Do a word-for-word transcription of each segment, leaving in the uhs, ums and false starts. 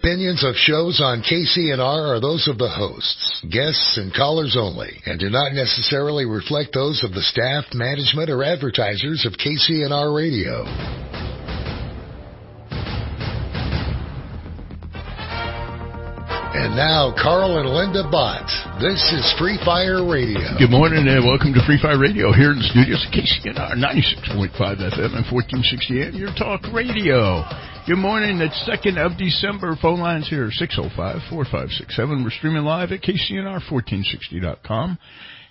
opinions of shows on K C N R are those of the hosts, guests, and callers only, and do not necessarily reflect those of the staff, management, or advertisers of K C N R Radio. And now, Carl and Linda Bott. This is Free Fire Radio. Good morning and welcome to Free Fire Radio here in the studios of K C N R ninety-six point five F M and fourteen sixty A M, your talk radio. Good morning. It's second of December. Phone lines here, six oh five, four five six seven. We're streaming live at K C N R fourteen sixty dot com.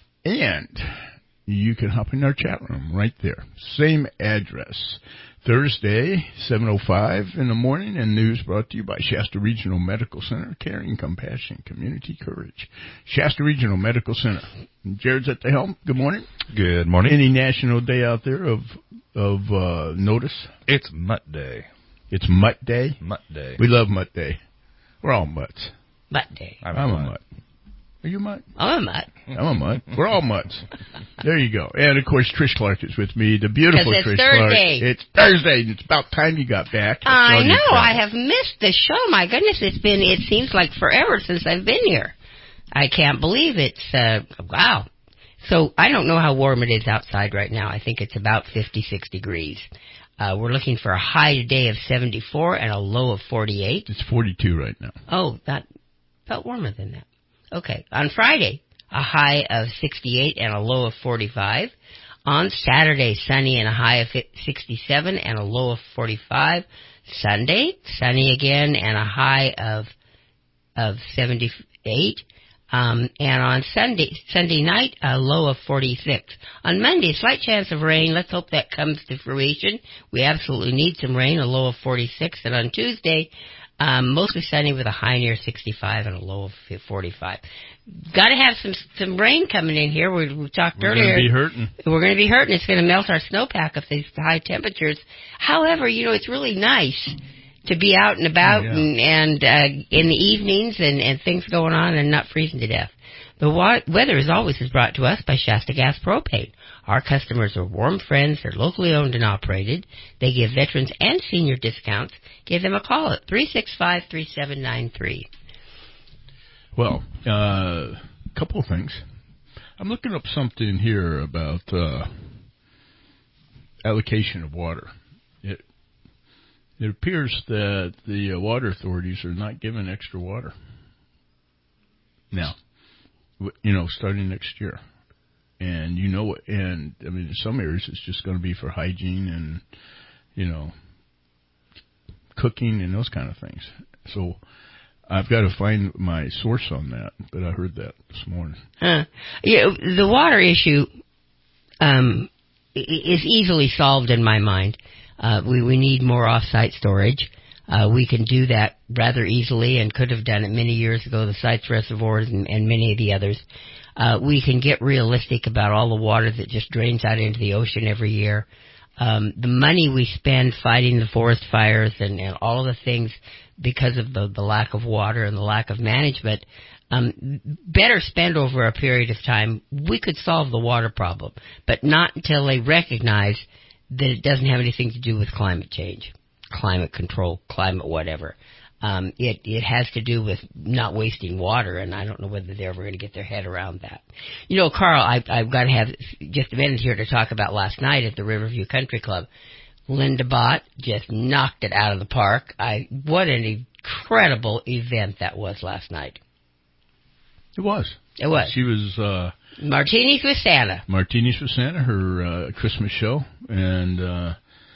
And you can hop in our chat room right there. Same address. Thursday, seven oh five in the morning, and news brought to you by Shasta Regional Medical Center, caring, compassion, community courage. Shasta Regional Medical Center. Jared's at the helm. Good morning. Good morning. Any national day out there of of uh, notice? It's Mutt Day. It's Mutt Day? Mutt Day. We love Mutt Day. We're all mutts. Mutt Day. I'm, I'm a mutt. Are you a mutt? I'm a mutt. I'm a mutt. We're all mutts. There you go. And, of course, Trish Clark is with me, the beautiful it's Trish Thursday. Clark. It's Thursday. It's about time you got back. I know. I have missed the show. My goodness, it's been, it seems like forever since I've been here. I can't believe it's, uh, wow. So I don't know how warm it is outside right now. I think it's about fifty-six degrees. Uh, we're looking for a high today of seventy-four and a low of forty-eight. It's forty-two right now. Oh, that felt warmer than that. Okay. On Friday, a high of sixty-eight and a low of forty-five. On Saturday, sunny and a high of sixty-seven and a low of forty-five. Sunday, sunny again and a high of of seventy-eight. Um, and on Sunday, Sunday night, a low of forty-six. On Monday, slight chance of rain. Let's hope that comes to fruition. We absolutely need some rain, a low of forty-six. And on Tuesday, um, mostly sunny with a high near sixty-five and a low of forty-five. Got to have some some rain coming in here. We, we talked We're earlier. We're going to be hurting. We're going to be hurting. It's going to melt our snowpack with these high temperatures. However, you know, it's really nice to be out and about oh, yeah. and, and uh, in the evenings and, and things going on and not freezing to death. The wa- weather, as always, is brought to us by Shasta Gas Propane. Our customers are warm friends. They're locally owned and operated. They give veterans and senior discounts. Give them a call at three six five, three seven nine three. Well, a uh, couple of things. I'm looking up something here about uh, allocation of water. It, it appears that the uh, water authorities are not giving extra water now. You know, starting next year. And you know, and I mean, in some areas it's just going to be for hygiene and, you know, cooking and those kind of things. So I've got to find my source on that, but I heard that this morning. Uh, yeah, the water issue um, is easily solved in my mind. Uh, we, we need more off-site storage. Uh, we can do that rather easily and could have done it many years ago, the Sites reservoirs and, and many of the others. Uh, we can get realistic about all the water that just drains out into the ocean every year. Um, the money we spend fighting the forest fires and, and all of the things because of the, the lack of water and the lack of management, um, better spent over a period of time. We could solve the water problem, but not until they recognize that it doesn't have anything to do with climate change. Climate control, climate whatever. Um, it, it has to do with not wasting water, and I don't know whether they're ever going to get their head around that. You know, Carl, I, I've got to have just a minute here to talk about last night at the Riverview Country Club. Linda Bott just knocked it out of the park. I what an incredible event that was last night. It was. It was. She was... Uh, Martinis with Santa. Martinis with Santa, her uh, Christmas show, and uh,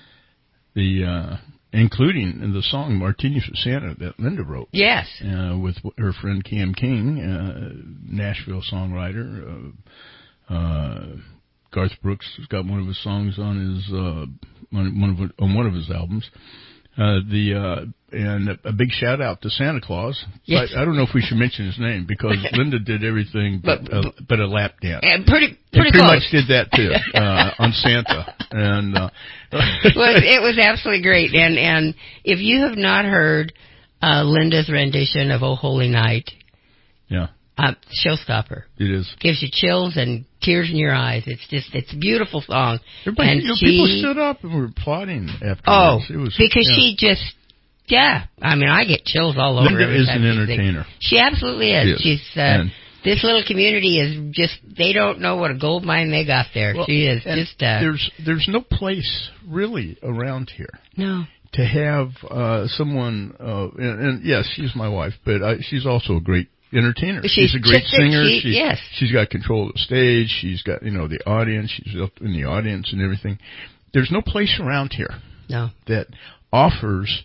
the... Uh, including the song Martinis with Santa that Linda wrote. Yes. Uh, with her friend Cam King, uh, Nashville songwriter. Uh, uh, Garth Brooks has got one of his songs on his uh, on one of on one of his albums. Uh, the uh, and a, a big shout out to Santa Claus. Yes. I, I don't know if we should mention his name because Linda did everything but but, uh, but a lap dance. And pretty pretty, and pretty close. much did that too uh, on Santa. And uh, well, it was absolutely great. And and if you have not heard uh, Linda's rendition of "Oh Holy Night," yeah, uh, showstopper. It is. Gives you chills and tears in your eyes. It's just, it's a beautiful song. Everybody, and you know, she, people stood up and were applauding after Oh, this. It was, because yeah. she just Yeah, I mean, I get chills all over. Linda every is time an she sings. entertainer. She absolutely is. Yes. She's uh, And- this little community is just, they don't know what a gold mine they got there. Well, she is and just... Uh, there's there's no place really around here no. to have uh, someone, uh, and, and yes, she's my wife, but I, she's also a great entertainer. She's She's a great just a- singer. she- She, yes. She's got control of the stage. She's got, you know, the audience. She's up in the audience and everything. There's no place around here No. that offers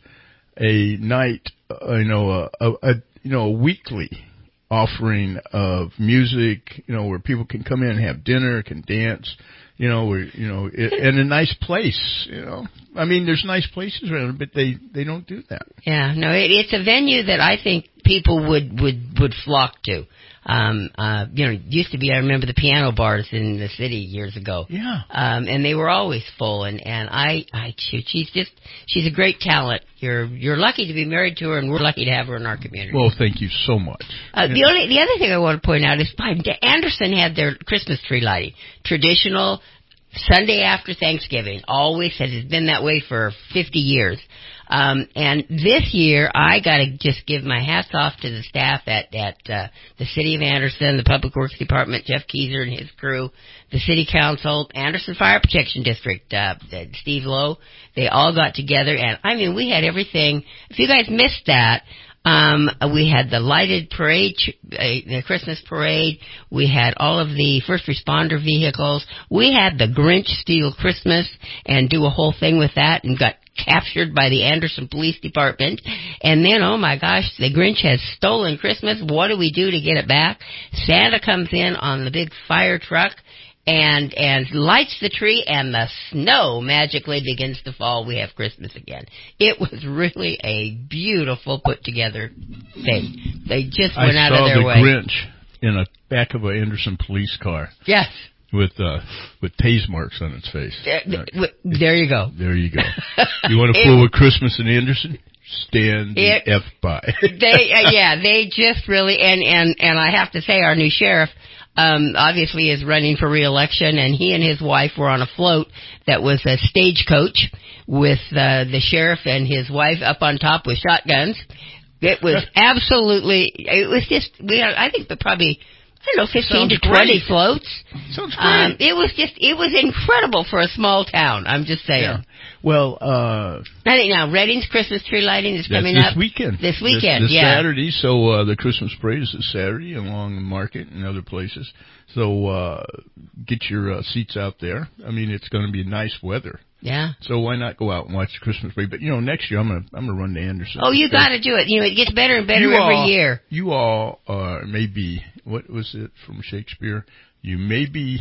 a night, uh, you know, a, a, a you know, a weekly offering of music, you know, where people can come in and have dinner, can dance, you know, where, you know, it, and a nice place, you know. I mean, there's nice places around, but they, they don't do that. Yeah, no, it, it's a venue that I think people would, would, would flock to. Um, uh, you know, it used to be, I remember the piano bars in the city years ago. Yeah. Um, and they were always full, and, and I, I, she's just, she's a great talent. You're, you're lucky to be married to her, and we're lucky to have her in our community. Well, thank you so much. Uh, the only, the other thing I want to point out is Anderson had their Christmas tree lighting. Traditional, Sunday after Thanksgiving. Always has been that way for fifty years. Um, and this year, I got to just give my hats off to the staff at, at uh, the City of Anderson, the Public Works Department, Jeff Keyser and his crew, the City Council, Anderson Fire Protection District, uh, Steve Lowe. They all got together, and, I mean, we had everything. If you guys missed that, Um, we had the lighted parade, uh, the Christmas parade. We had all of the first responder vehicles. We had the Grinch steal Christmas and do a whole thing with that, and got captured by the Anderson Police Department. And then, oh my gosh, the Grinch has stolen Christmas. What do we do to get it back? Santa comes in on the big fire truck and and lights the tree, and the snow magically begins to fall. We have Christmas again. It was really a beautiful put-together thing. They just went I out of their way. I saw the Grinch in the back of an Anderson police car. Yes. With uh, with tase marks on its face. There, there you go. There you go. You want to fool with Christmas in Anderson? Stand the it, F by. they, uh, yeah, they just really, and, and, and I have to say, our new sheriff, um, obviously is running for re-election, and he and his wife were on a float that was a stagecoach with uh, the sheriff and his wife up on top with shotguns. It was absolutely, it was just, we, I think the probably, I don't know, fifteen Sounds to twenty great. floats. Sounds great. Um, it was just, it was incredible for a small town. I'm just saying. Yeah. Well, uh, I think now Redding's Christmas tree lighting is that's coming this up weekend. This weekend, this, this yeah. Saturday. So uh, the Christmas parade is this Saturday along the market and other places. So uh, get your uh, seats out there. I mean, it's going to be nice weather. Yeah. So why not go out and watch the Christmas parade? But you know, next year I'm gonna I'm gonna run to Anderson. Oh, you got to do it. You know, it gets better and better you every all, year. You all uh, may be, what was it from Shakespeare? You may be,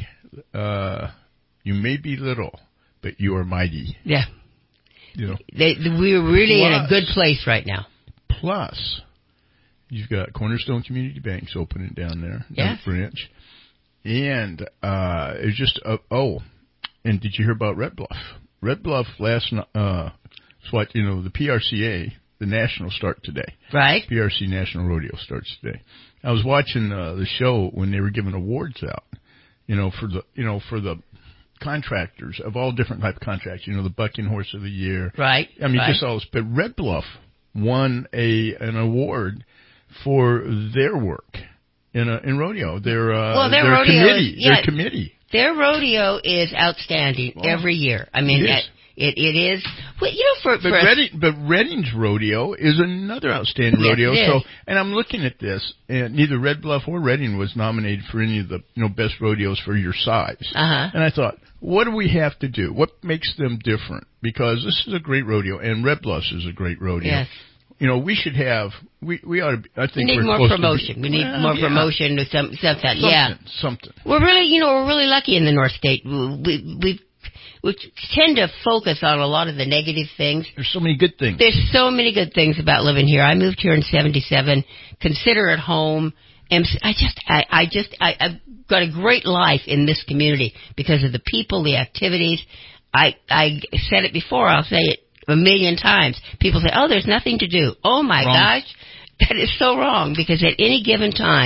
uh, you may be little, but you are mighty. Yeah. You know. They, we're really Plus, in a good place right now. Plus, you've got Cornerstone Community Banks opening down there, Yeah. North Branch, and uh, it's just uh, oh, and did you hear about Red Bluff? Red Bluff last uh, what you know the P R C A, the National start today. Right. P R C National Rodeo starts today. I was watching uh, the show when they were giving awards out, you know, for the you know for the contractors of all different type of contracts. You know, the Bucking Horse of the Year. Right. I mean, right. just all this. But Red Bluff won a an award for their work in a, in rodeo. Their uh, well, their, their rodeo committee. is, yeah, their committee. Their rodeo is outstanding Well, every year. I mean, it is. It, it is. Well, you know, for, But, for Redding, but Redding's rodeo is another outstanding Yes, rodeo. it is. So, and I'm looking at this, and neither Red Bluff or Redding was nominated for any of the you know best rodeos for your size. Uh-huh. And I thought, what do we have to do? What makes them different? Because this is a great rodeo, and Red Bluff's is a great rodeo. Yes. You know, we should have. We we ought to. Be, I think we need we're more close promotion. To we need well, more yeah. promotion to some something. Something, Yeah. Something. We're really, you know, we're really lucky in the North State. We we we tend to focus on a lot of the negative things. There's so many good things. There's so many good things about living here. I moved here in seventy-seven. Consider it home. And I just, I, I just, I, I've got a great life in this community because of the people, the activities. I, I said it before. I'll say it a million times. People say, "Oh, there's nothing to do." Oh my Wrong. gosh. That is so wrong because at any given time,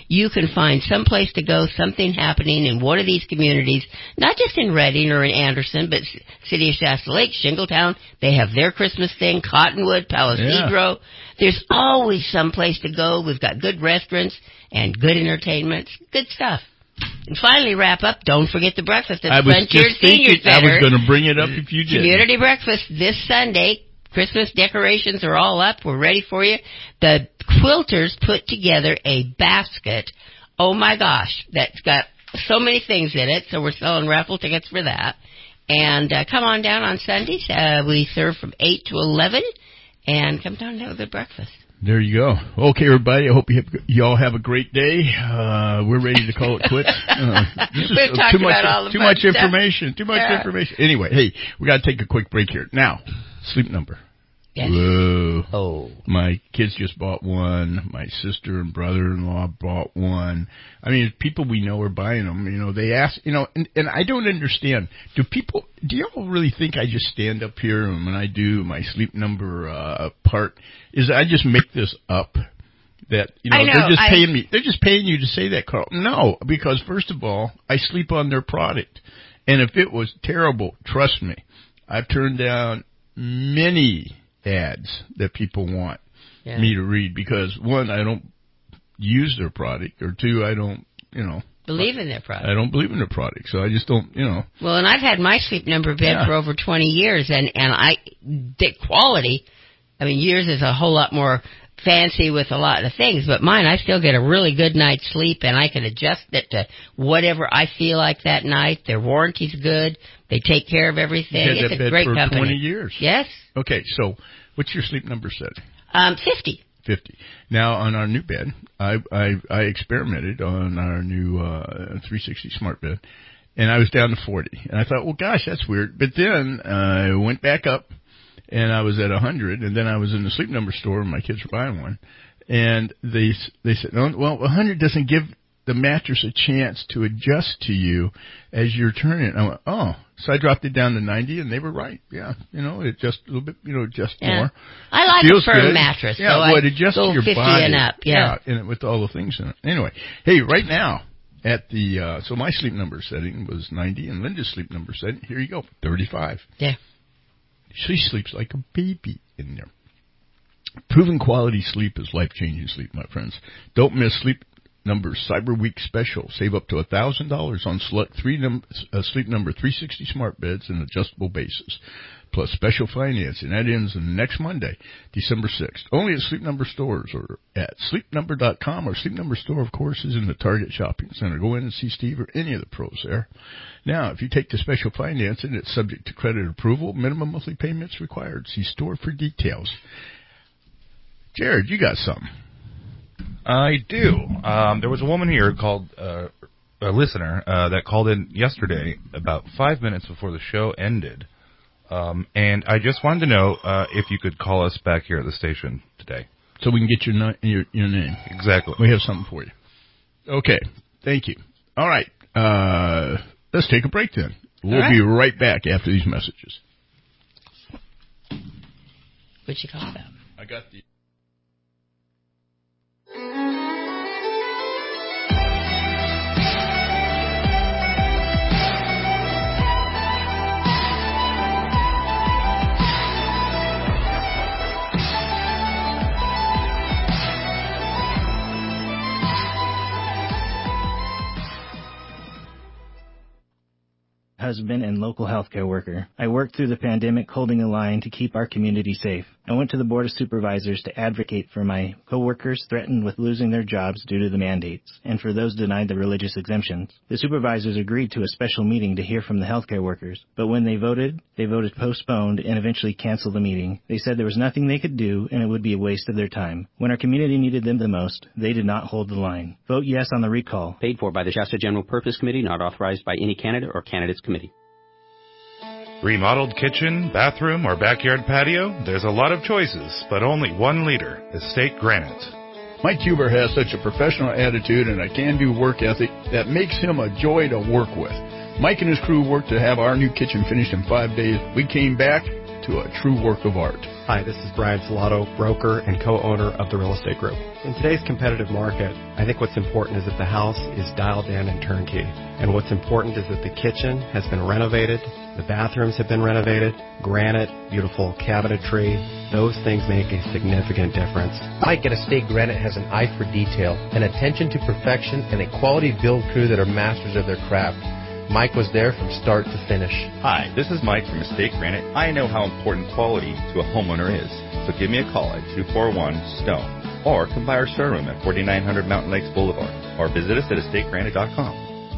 you can find some place to go, something happening in one of these communities, not just in Redding or in Anderson, but City of Shasta Lake, Shingletown. They have their Christmas thing, Cottonwood, Palo Cedro. Yeah. There's always some place to go. We've got good restaurants and good entertainment, good stuff. And finally, wrap up. Don't forget the breakfast at the Frontier Senior Center. I was going to bring it up if you did. Community breakfast this Sunday. Christmas decorations are all up. We're ready for you. The quilters put together a basket. Oh my gosh, that's got so many things in it. So we're selling raffle tickets for that. And uh, come on down on Sundays. Uh, we serve from eight to eleven, and come down and have a good breakfast. There you go. Okay, everybody. I hope you, have, you all have a great day. Uh, we're ready to call it quits. Uh, this is We've talked too much, about all the too much stuff. information. Too much yeah. information. Anyway, hey, we got to take a quick break here. Now, Sleep Number. Yes. Whoa. Oh. My kids just bought one. My sister and brother-in-law bought one. I mean, people we know are buying them. You know, they ask, you know, and, and I don't understand. Do people, do y'all really think I just stand up here and when I do my Sleep Number uh, part, is I just make this up? That, you know, I know they're just I, paying me. They're just paying you to say that, Carl. No, because first of all, I sleep on their product. And if it was terrible, trust me, I've turned down many ads that people want yeah. me to read because, one, I don't use their product, or two, I don't, you know. Believe in their product. I don't believe in their product, so I just don't, you know. Well, and I've had my Sleep Number bed yeah. for over twenty years, and, and I, the quality, I mean, yours is a whole lot more fancy with a lot of things, but mine, I still get a really good night's sleep, and I can adjust it to whatever I feel like that night. Their warranty's good. They take care of everything. You had it's that a bed great for company. twenty years. Yes. Okay, so what's your Sleep Number setting? Um, fifty. fifty. Now, on our new bed, I I, I experimented on our new uh, three sixty smart bed, and I was down to forty. And I thought, well, gosh, that's weird. But then uh, I went back up, and I was at one hundred, and then I was in the Sleep Number store, and my kids were buying one. And they they said, no, well, one hundred doesn't give the mattress a chance to adjust to you as you're turning it. And I went, oh. So I dropped it down to ninety, and they were right. Yeah, you know, it just a little bit, you know, just yeah. more. I like Feels a firm good. mattress. Yeah, so well, I it adjusts go to your fifty body. and up. Yeah, yeah, and with all the things in it. Anyway, hey, right now at the uh, so my Sleep Number setting was ninety, and Linda's Sleep Number setting, here you go, thirty-five. Yeah, she sleeps like a baby in there. Proven quality sleep is life-changing sleep, my friends. Don't miss Sleep Number Cyber Week special. Save up to one thousand dollars on select three num- uh, Sleep Number three sixty smart beds and adjustable bases, plus special financing. That ends next Monday, December sixth. Only at Sleep Number stores or at sleep number dot com. Our Sleep Number store, of course, is in the Target Shopping Center. Go in and see Steve or any of the pros there. Now, if you take the special financing, it's subject to credit approval. Minimum monthly payments required. See store for details. Jared, you got something. I do. Um, there was a woman here called, uh, a listener, uh, that called in yesterday about five minutes before the show ended. Um, and I just wanted to know, uh, if you could call us back here at the station today. So we can get your, your, your name. Exactly. We have something for you. Okay. Thank you. All right. Uh, let's take a break then. We'll right. be right back after these messages. What'd you call that? I got the... husband and local healthcare worker. I worked through the pandemic holding the line to keep our community safe. I went to the Board of Supervisors to advocate for my coworkers threatened with losing their jobs due to the mandates, and for those denied the religious exemptions. The supervisors agreed to a special meeting to hear from the healthcare workers, but when they voted, they voted postponed and eventually canceled the meeting. They said there was nothing they could do and it would be a waste of their time. When our community needed them the most, they did not hold the line. Vote yes on the recall. Paid for by the Shasta General Purpose Committee, not authorized by any candidate or candidates committee. Remodeled kitchen, bathroom, or backyard patio? There's a lot of choices, but only one leader, Estate Granite. Mike Huber has such a professional attitude and a can-do work ethic that makes him a joy to work with. Mike and his crew worked to have our new kitchen finished in five days. We came back to a true work of art. Hi, this is Brian Salato, broker and co-owner of the Real Estate Group. In today's competitive market, I think what's important is that the house is dialed in and turnkey. And what's important is that the kitchen has been renovated, the bathrooms have been renovated, granite, beautiful cabinetry. Those things make a significant difference. Mike at Estate Granite has an eye for detail, an attention to perfection, and a quality build crew that are masters of their craft. Mike was there from start to finish. Hi, this is Mike from Estate Granite. I know how important quality to a homeowner is. So give me a call at two four one, STONE or come by our showroom at forty-nine hundred Mountain Lakes Boulevard or visit us at estate granite dot com.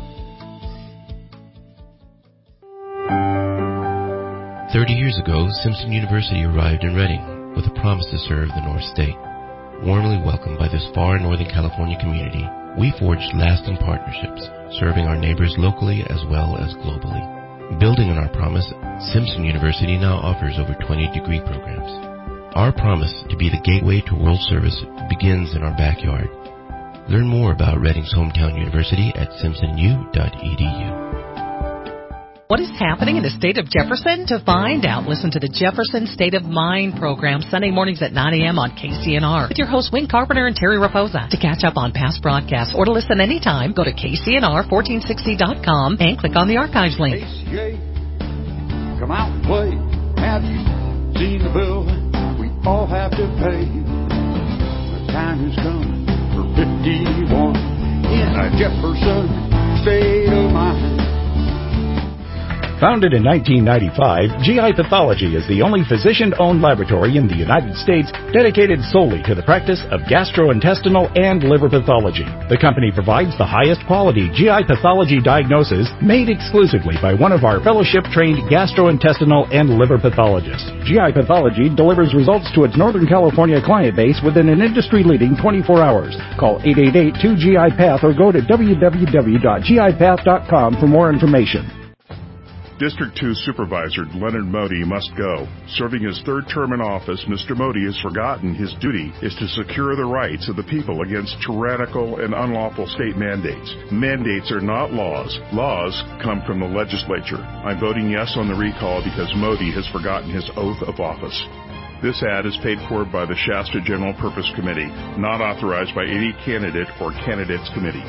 Thirty years ago, Simpson University arrived in Reading with a promise to serve the North State. Warmly welcomed by this far Northern California community, we forged lasting partnerships, serving our neighbors locally as well as globally. Building on our promise, Simpson University now offers over twenty degree programs. Our promise to be the gateway to world service begins in our backyard. Learn more about Reading's hometown university at simpson u dot e d u. What is happening in the state of Jefferson? To find out, listen to the Jefferson State of Mind program Sunday mornings at nine a.m. on K C N R with your hosts Wayne Carpenter and Terry Raposa. To catch up on past broadcasts or to listen anytime, go to K C N R fourteen sixty dot com and click on the archives link. A C A, come out and play. Have you seen the bill we all have to pay? The time is coming for fifty-one in a Jefferson State of Mind. Founded in nineteen ninety-five, G I Pathology is the only physician-owned laboratory in the United States dedicated solely to the practice of gastrointestinal and liver pathology. The company provides the highest quality G I pathology diagnosis made exclusively by one of our fellowship-trained gastrointestinal and liver pathologists. G I Pathology delivers results to its Northern California client base within an industry-leading twenty-four hours. Call eight eight eight, two G I Path or go to w w w dot g i path dot com for more information. District two Supervisor Leonard Modi must go. Serving his third term in office, Mister Modi has forgotten his duty is to secure the rights of the people against tyrannical and unlawful state mandates. Mandates are not laws. Laws come from the legislature. I'm voting yes on the recall because Modi has forgotten his oath of office. This ad is paid for by the Shasta General Purpose Committee, not authorized by any candidate or candidates committee.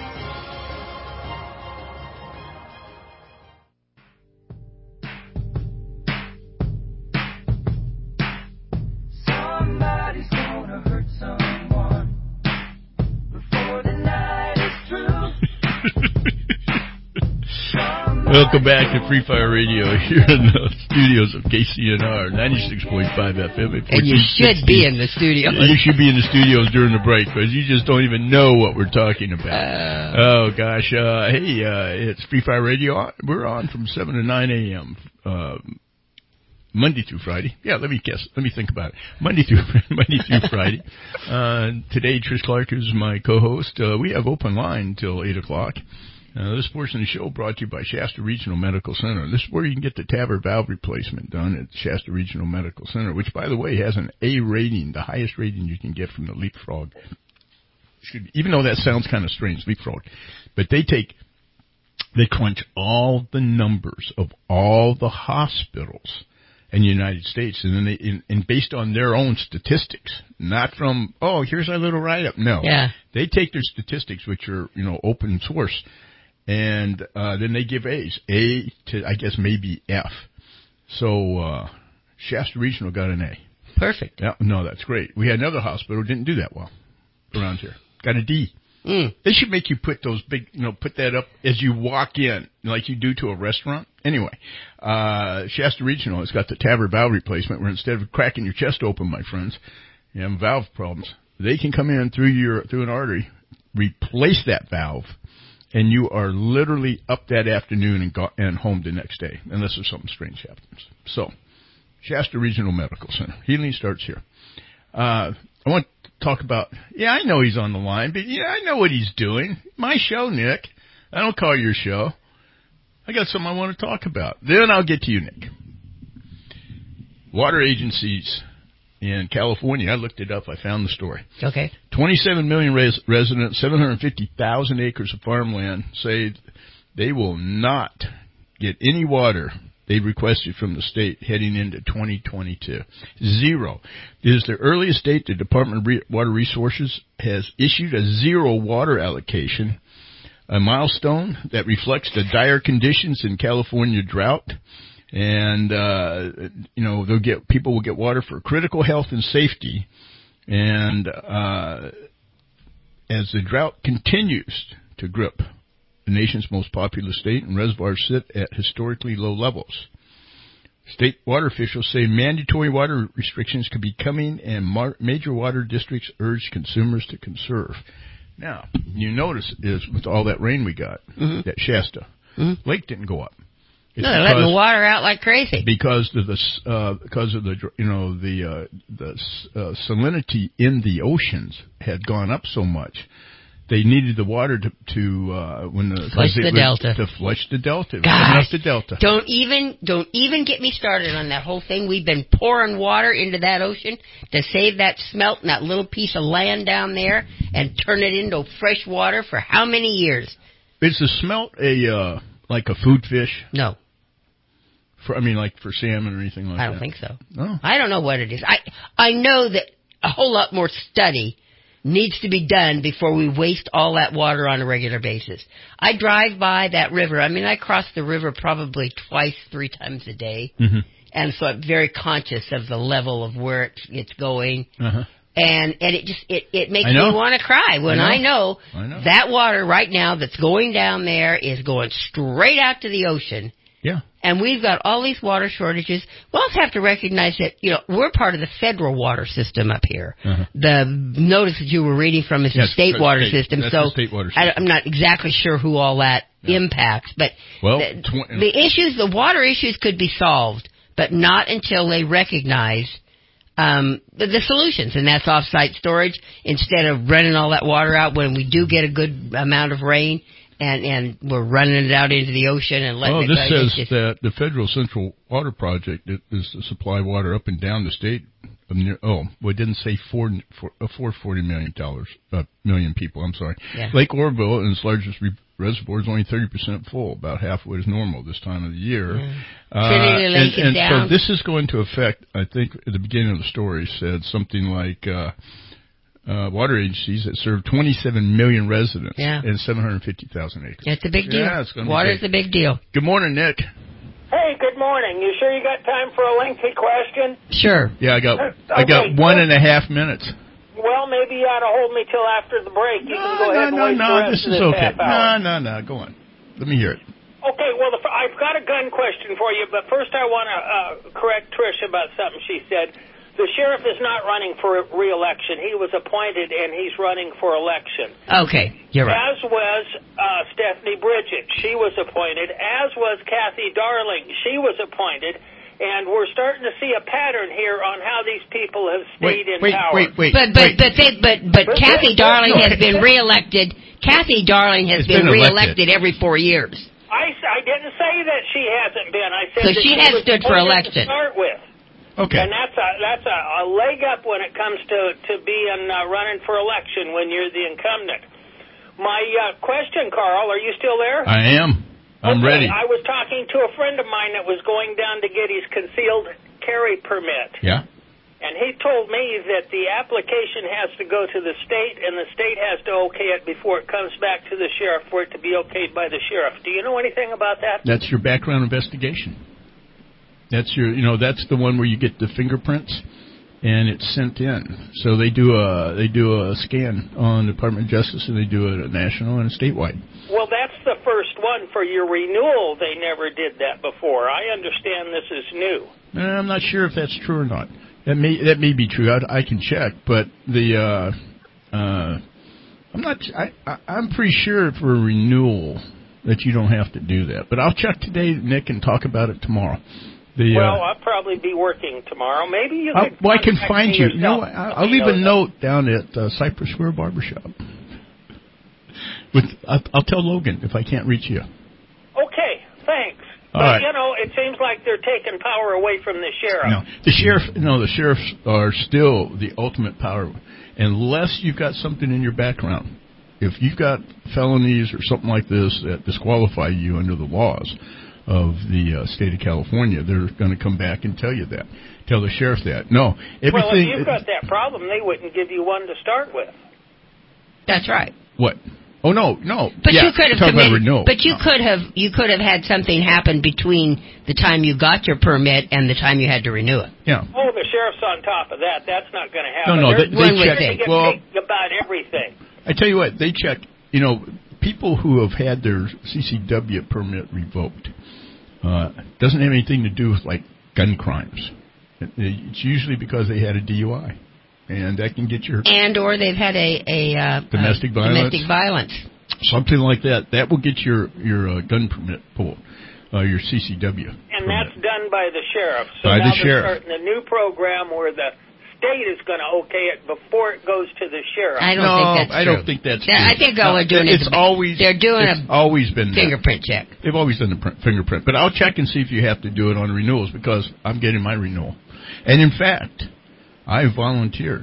Welcome back to Free Fire Radio here in the studios of K C N R ninety-six point five F M. And you should be in the studio. You should be in the studios during the break because you just don't even know what we're talking about. Uh, oh, gosh. Uh, hey, uh, it's Free Fire Radio. We're on from seven to nine a.m. Uh, Monday through Friday. Yeah, let me guess. Let me think about it. Monday through Monday through Friday. Uh, today, Trish Clark is my co-host. Uh, we have open line until eight o'clock. Uh, this portion of the show brought to you by Shasta Regional Medical Center. This is where you can get the TAVR valve replacement done at Shasta Regional Medical Center, which, by the way, has an A rating, the highest rating you can get from the Leapfrog. Even though that sounds kind of strange, Leapfrog. But they take, they crunch all the numbers of all the hospitals in the United States, and then they, in, and based on their own statistics, not from, oh, here's our little write-up. No. Yeah. They take their statistics, which are, you know, open source, and uh, then they give A's. A to, I guess, maybe F. So uh, Shasta Regional got an A. Perfect. Yeah, no, that's great. We had another hospital didn't do that well around here. Got a D. Mm. They should make you put those big, you know, put that up as you walk in, like you do to a restaurant. Anyway, uh, Shasta Regional has got the TAVR valve replacement where instead of cracking your chest open, my friends, you have valve problems. They can come in through your, through an artery, replace that valve, and you are literally up that afternoon and, go, and home the next day, unless there's something strange happens. So, Shasta Regional Medical Center. Healing starts here. Uh, I want to talk about, yeah, I know he's on the line, but yeah, I know what he's doing. My show, Nick. I don't call your show. I got something I want to talk about. Then I'll get to you, Nick. Water agencies in California, I looked it up. I found the story. Okay. twenty-seven million res- residents, seven hundred fifty thousand acres of farmland say they will not get any water they requested from the state heading into twenty twenty-two. Zero. It is the earliest date the Department of Water Resources has issued a zero water allocation, a milestone that reflects the dire conditions in California drought. And, uh, you know, they'll get, people will get water for critical health and safety. And, uh, as the drought continues to grip the nation's most populous state, and reservoirs sit at historically low levels, state water officials say mandatory water restrictions could be coming, and mar- major water districts urge consumers to conserve. Now, you notice is with all that rain we got, mm-hmm. that Shasta, mm-hmm. lake didn't go up. It's no, they're letting the water out like crazy because of the uh, because of the you know the uh, the uh, salinity in the oceans had gone up so much. They needed the water to, to uh, when the flush the delta to flush the delta. Gosh, the delta. Don't even don't even get me started on that whole thing. We've been pouring water into that ocean to save that smelt and that little piece of land down there and turn it into fresh water for how many years? Is the smelt a uh, like a food fish? No. For I mean, like for salmon or anything like that? I don't that? think so. Oh. I don't know what it is. I I know that a whole lot more study needs to be done before we waste all that water on a regular basis. I drive by that river. I mean, I cross the river probably twice, three times a day. Mm-hmm. And so I'm very conscious of the level of where it's, it's going. Uh-huh. And and it just it, it makes me want to cry when I know, I, know I know that water right now that's going down there is going straight out to the ocean. Yeah. And we've got all these water shortages. We also have to recognize that, you know, we're part of the federal water system up here. Uh-huh. The notice that you were reading from is yes, the state water state. system. That's so the state water system. I, I'm not exactly sure who all that no. impacts. But well, the, tw- the issues, the water issues could be solved, but not until they recognize um, the, the solutions. And that's off-site storage instead of running all that water out when we do get a good amount of rain. And, and we're running it out into the ocean and letting oh, it go. Oh, this this says that the Federal Central Water Project is to supply water up and down the state. Of near, oh, well, it didn't say four, four, uh, four forty million dollars, uh, million people. I'm sorry. Yeah. Lake Oroville and its largest re- reservoir is only thirty percent full, about half what is normal this time of the year. Yeah. Uh, Trinity Lake and, is and down. So this is going to affect. I think at the beginning of the story said something like. Uh, Uh, water agencies that serve twenty-seven million residents yeah. and seven hundred fifty thousand acres. It's a big deal. Yeah, it's going to Water's be a big deal. Good morning, Nick. Hey, good morning. You sure you got time for a lengthy question? Sure. Yeah, I got okay, I got one and a half minutes. Well, maybe you ought to hold me till after the break. You no, can go no, ahead and no, wait no, the rest this of is this okay. half hour. No, no, no. Go on. Let me hear it. Okay, well, the, I've got a gun question for you, but first I want to uh, correct Trish about something she said. The sheriff is not running for re-election. He was appointed, and he's running for election. Okay, you're right. As was uh, Stephanie Bridget. She was appointed. As was Kathy Darling. She was appointed. And we're starting to see a pattern here on how these people have stayed wait, in wait, power. Wait, wait, but but wait. but they, but but Kathy Darling has been reelected. Kathy Darling has been, been reelected every four years. I, I didn't say that she hasn't been. I said so that she, she has was stood for election. To start with. Okay. And that's a that's a, a leg up when it comes to to being uh, running for election when you're the incumbent. My uh, question, Carl, are you still there? I am. I'm okay, ready. I was talking to a friend of mine that was going down to get his concealed carry permit. Yeah. And he told me that the application has to go to the state, and the state has to okay it before it comes back to the sheriff for it to be okayed by the sheriff. Do you know anything about that? That's your background investigation. That's your, you know, that's the one where you get the fingerprints, and it's sent in. So they do a they do a scan on the Department of Justice, and they do it at national and statewide. Well, that's the first one for your renewal. They never did that before. I understand this is new. I'm not sure if that's true or not. That may that may be true. I, I can check, but the uh, uh, I'm not. I, I I'm pretty sure for a renewal that you don't have to do that. But I'll check today, Nick, and talk about it tomorrow. The, well, uh, I'll probably be working tomorrow. Maybe you I'll, could well, I can find you. Yourself. No, I'll, I'll leave a note down at uh, Cypress Square Barbershop. With, I'll, I'll tell Logan if I can't reach you. Okay, thanks. All but, right. you know, it seems like they're taking power away from the sheriff. No, the sheriff. No, the sheriffs are still the ultimate power, unless you've got something in your background. If you've got felonies or something like this that disqualify you under the laws, of the uh, state of California. They're going to come back and tell you that. Tell the sheriff that. No, everything. Well, if you've got that problem, they wouldn't give you one to start with. That's right. What? Oh no, no. But yeah, you could have talking about committed, renewal. But you no. could have you could have had something happen between the time you got your permit and the time you had to renew it. Yeah. Oh, the sheriff's on top of that. That's not going to happen. No, no, They're, they, they they're check. going to get Well, paid about everything. I tell you what, they check. You know, people who have had their C C W permit revoked uh, doesn't have anything to do with like gun crimes. It's usually because they had a D U I, and that can get your and or they've had a a uh, domestic uh, violence, domestic violence, something like that. That will get your your uh, gun permit pulled, uh, your C C W. And permit. that's done by the sheriff. So by now the they're sheriff. starting a new program where the state is going to okay it before it goes to the sheriff. I don't no, think that's I true. don't think that's Yeah, true. I think all no, they're doing it's is always they're doing it's a always been fingerprint that. check. They've always done the print, fingerprint, but I'll check and see if you have to do it on renewals because I'm getting my renewal. And in fact, I volunteered.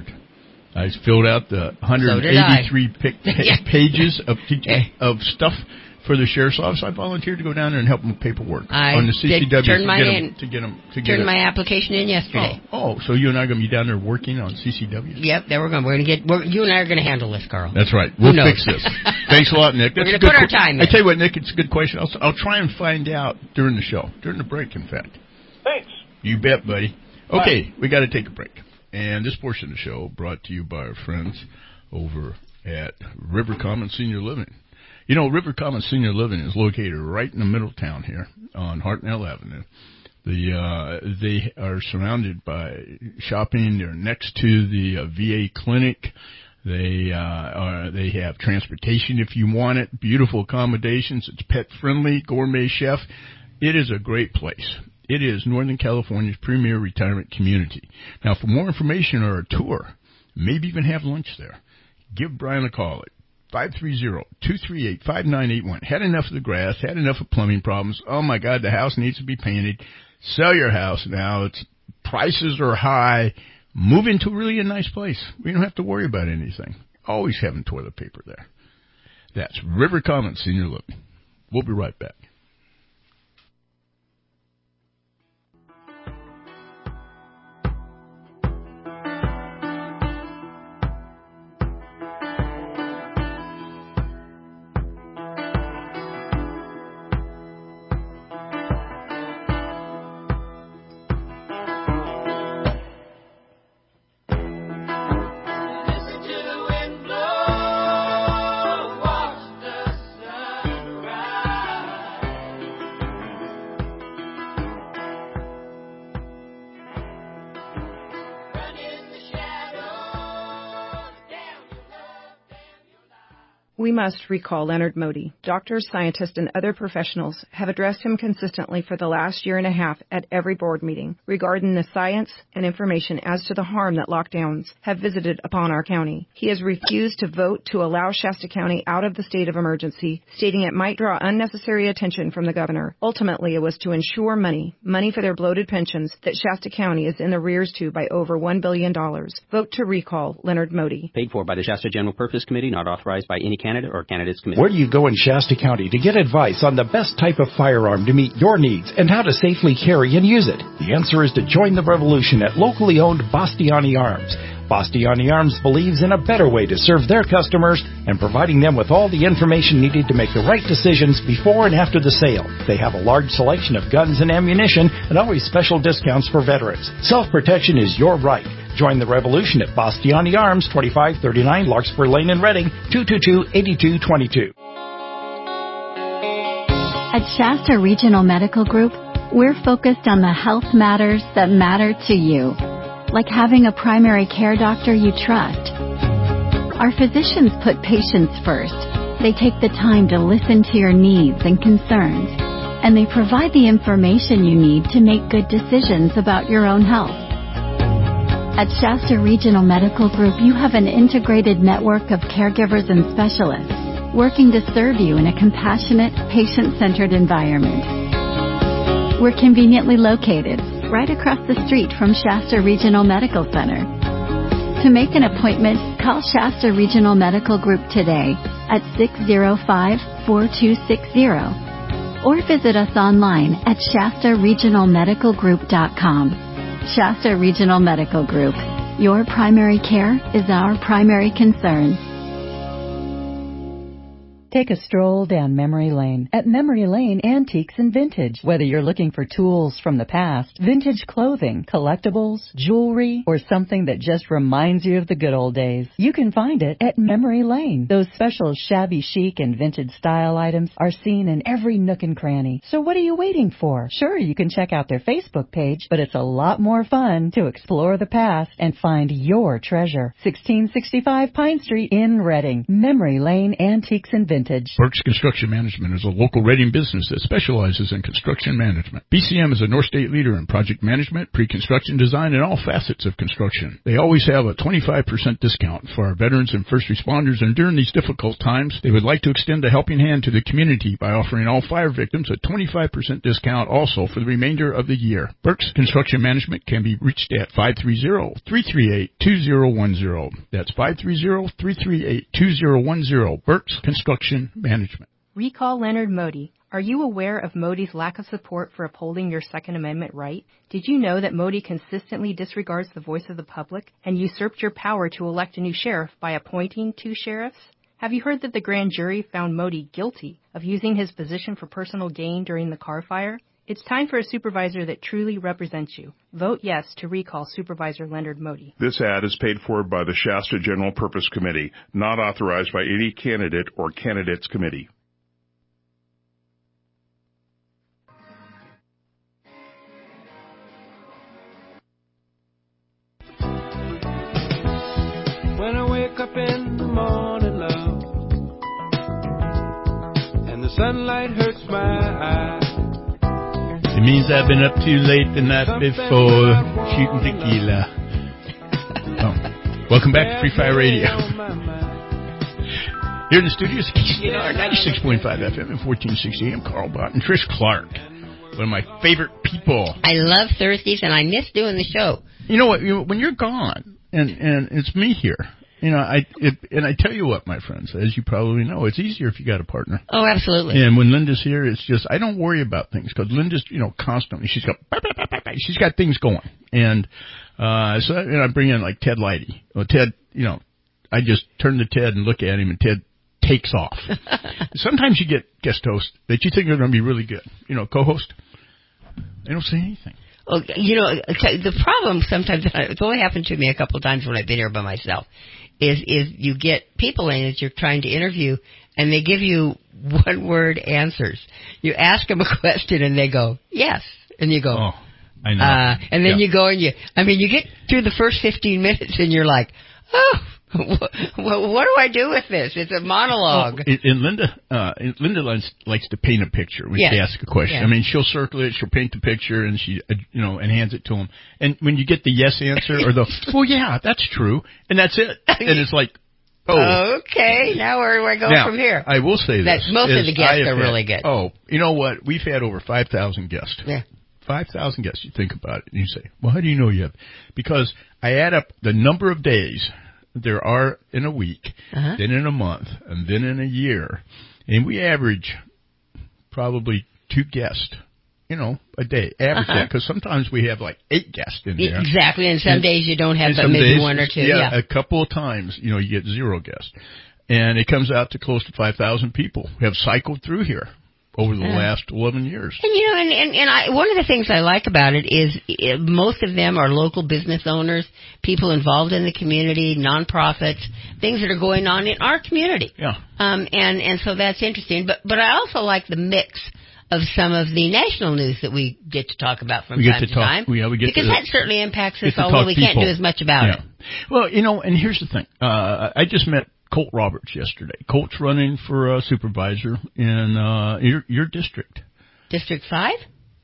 I filled out the one hundred eighty-three so pic- pages of of stuff for the sheriff's office. I volunteered to go down there and help them with paperwork I on the C C W turned to, mine get in, them, to get them to get turned it. my application in yesterday. Oh, oh, so you and I are going to be down there working on C C W? Yep, there we're going. We're going to get. We're, you and I are going to handle this, Carl. That's right. We'll Who fix knows? this. Thanks a lot, Nick. That's We're a going to put good our time I in. tell you what, Nick, it's a good question. I'll, I'll try and find out during the show, during the break, in fact. Thanks. You bet, buddy. Okay, Bye. we got to take a break. And this portion of the show brought to you by our friends over at River Common Senior Living. You know, River Common Senior Living is located right in the middle of town here on Hartnell Avenue. The uh, they are surrounded by shopping. They're next to the uh, V A clinic. They uh, are, they have transportation if you want it. Beautiful accommodations. It's pet friendly. Gourmet chef. It is a great place. It is Northern California's premier retirement community. Now, for more information or a tour, maybe even have lunch there, give Brian a call at five three zero, two three eight, five nine eight one. Had enough of the grass, had enough of plumbing problems. Oh, my God, the house needs to be painted. Sell your house now. It's prices are high. Move into really a nice place. We don't have to worry about anything. Always having toilet paper there. That's River Common Senior Living. We'll be right back. We must recall Leonard Modi. Doctors, scientists, and other professionals have addressed him consistently for the last year and a half at every board meeting regarding the science and information as to the harm that lockdowns have visited upon our county. He has refused to vote to allow Shasta County out of the state of emergency, stating it might draw unnecessary attention from the governor. Ultimately, it was to ensure money, money for their bloated pensions that Shasta County is in the rears to by over one billion dollars. Vote to recall Leonard Modi. Paid for by the Shasta General Purpose Committee, not authorized by any candidate or candidates committee. Where do you go in Shasta County to get advice on the best type of firearm to meet your needs and how to safely carry and use it? The answer is to join the revolution at locally owned Bastiani Arms. Bastiani Arms believes in a better way to serve their customers and providing them with all the information needed to make the right decisions before and after the sale. They have a large selection of guns and ammunition and always special discounts for veterans. Self-protection is your right. Join the revolution at Bastiani Arms, twenty-five thirty-nine Larkspur Lane in Reading, two two two, eight two two two. At Shasta Regional Medical Group, we're focused on the health matters that matter to you, like having a primary care doctor you trust. Our physicians put patients first. They take the time to listen to your needs and concerns, and they provide the information you need to make good decisions about your own health. At Shasta Regional Medical Group, you have an integrated network of caregivers and specialists working to serve you in a compassionate, patient-centered environment. We're conveniently located right across the street from Shasta Regional Medical Center. To make an appointment, call Shasta Regional Medical Group today at six zero five, four two six zero or visit us online at Shasta Regional Medical Group dot com. Shasta Regional Medical Group. Your primary care is our primary concern. Take a stroll down memory lane at Memory Lane Antiques and Vintage. Whether you're looking for tools from the past, vintage clothing, collectibles, jewelry, or something that just reminds you of the good old days, you can find it at Memory Lane. Those special shabby chic and vintage style items are seen in every nook and cranny. So what are you waiting for? Sure, you can check out their Facebook page, but it's a lot more fun to explore the past and find your treasure. sixteen sixty-five Pine Street in Reading. Memory Lane Antiques and Vintage. Burke's Construction Management is a local Reading business that specializes in construction management. B C M is a North State leader in project management, pre-construction design, and all facets of construction. They always have a twenty-five percent discount for our veterans and first responders, and during these difficult times, they would like to extend a helping hand to the community by offering all fire victims a twenty-five percent discount also for the remainder of the year. Burke's Construction Management can be reached at five three zero, three three eight, two zero one zero. That's five three zero, three three eight, two zero one zero. Burke's Construction Management. Recall Leonard Modi. Are you aware of Modi's lack of support for upholding your Second Amendment right? Did you know that Modi consistently disregards the voice of the public and usurped your power to elect a new sheriff by appointing two sheriffs? Have you heard that the grand jury found Modi guilty of using his position for personal gain during the car fire? It's time for a supervisor that truly represents you. Vote yes to recall Supervisor Leonard Modi. This ad is paid for by the Shasta General Purpose Committee, not authorized by any candidate or candidates committee. When I wake up in the morning, love, and the sunlight hurts my eyes, it means I've been up too late the night before, shooting tequila. Oh. Welcome back to Free Fire Radio. Here in the studios, K C N R ninety-six point five F M and fourteen sixty A M. Carl Bott and Trish Clark, one of my favorite people. I love Thursdays, and I miss doing the show. You know what? You, when you're gone, and and it's me here. You know, I it, and I tell you what, my friends, as you probably know, it's easier if you got a partner. Oh, absolutely. And when Linda's here, it's just I don't worry about things because Linda's, you know, constantly she's got she's got things going, and uh, so and I bring in like Ted Leidy. Well, Ted, you know, I just turn to Ted and look at him, and Ted takes off. Sometimes you get guest hosts that you think are going to be really good. You know, co-host, they don't say anything. Well, you know, the problem sometimes, it's only happened to me a couple of times when I've been here by myself, is is you get people in that you're trying to interview, and they give you one-word answers. You ask them a question, and they go, yes. And you go, oh, I know. Uh, and then yeah. you go and you, I mean, you get through the first fifteen minutes, and you're like, oh, what, what do I do with this? It's a monologue. Oh, and Linda, uh, Linda likes, likes to paint a picture when yes. she asks a question. Yes. I mean, she'll circle it, she'll paint the picture, and she, uh, you know, and hands it to him. And when you get the yes answer or the, well, yeah, that's true, and that's it, and it's like, oh, okay, now where do I go now, from here? I will say that this: most of the guests are had, really good. Oh, you know what? We've had over five thousand guests. Yeah. Five thousand guests. You think about it, and you say, well, how do you know you have? Because I add up the number of days there are in a week, uh-huh. then in a month, and then in a year. And we average probably two guests, you know, a day. Average uh-huh. that, because sometimes we have like eight guests in there. Exactly, and some and, days you don't have but maybe days, one or two. Yeah, yeah, a couple of times, you know, you get zero guests. And it comes out to close to five thousand people who have cycled through here over the uh, last eleven years. And, you know, and, and, and I, one of the things I like about it is it, most of them are local business owners, people involved in the community, nonprofits, things that are going on in our community. Yeah. Um, and, and so that's interesting. But, but I also like the mix of some of the national news that we get to talk about from we time get to, to talk, time. Yeah, we get because to, that certainly impacts us, to although we people. can't do as much about yeah. it. Well, you know, and here's the thing. Uh, I just met Colt Roberts yesterday. Colt's running for uh, supervisor in uh, your your district. District five?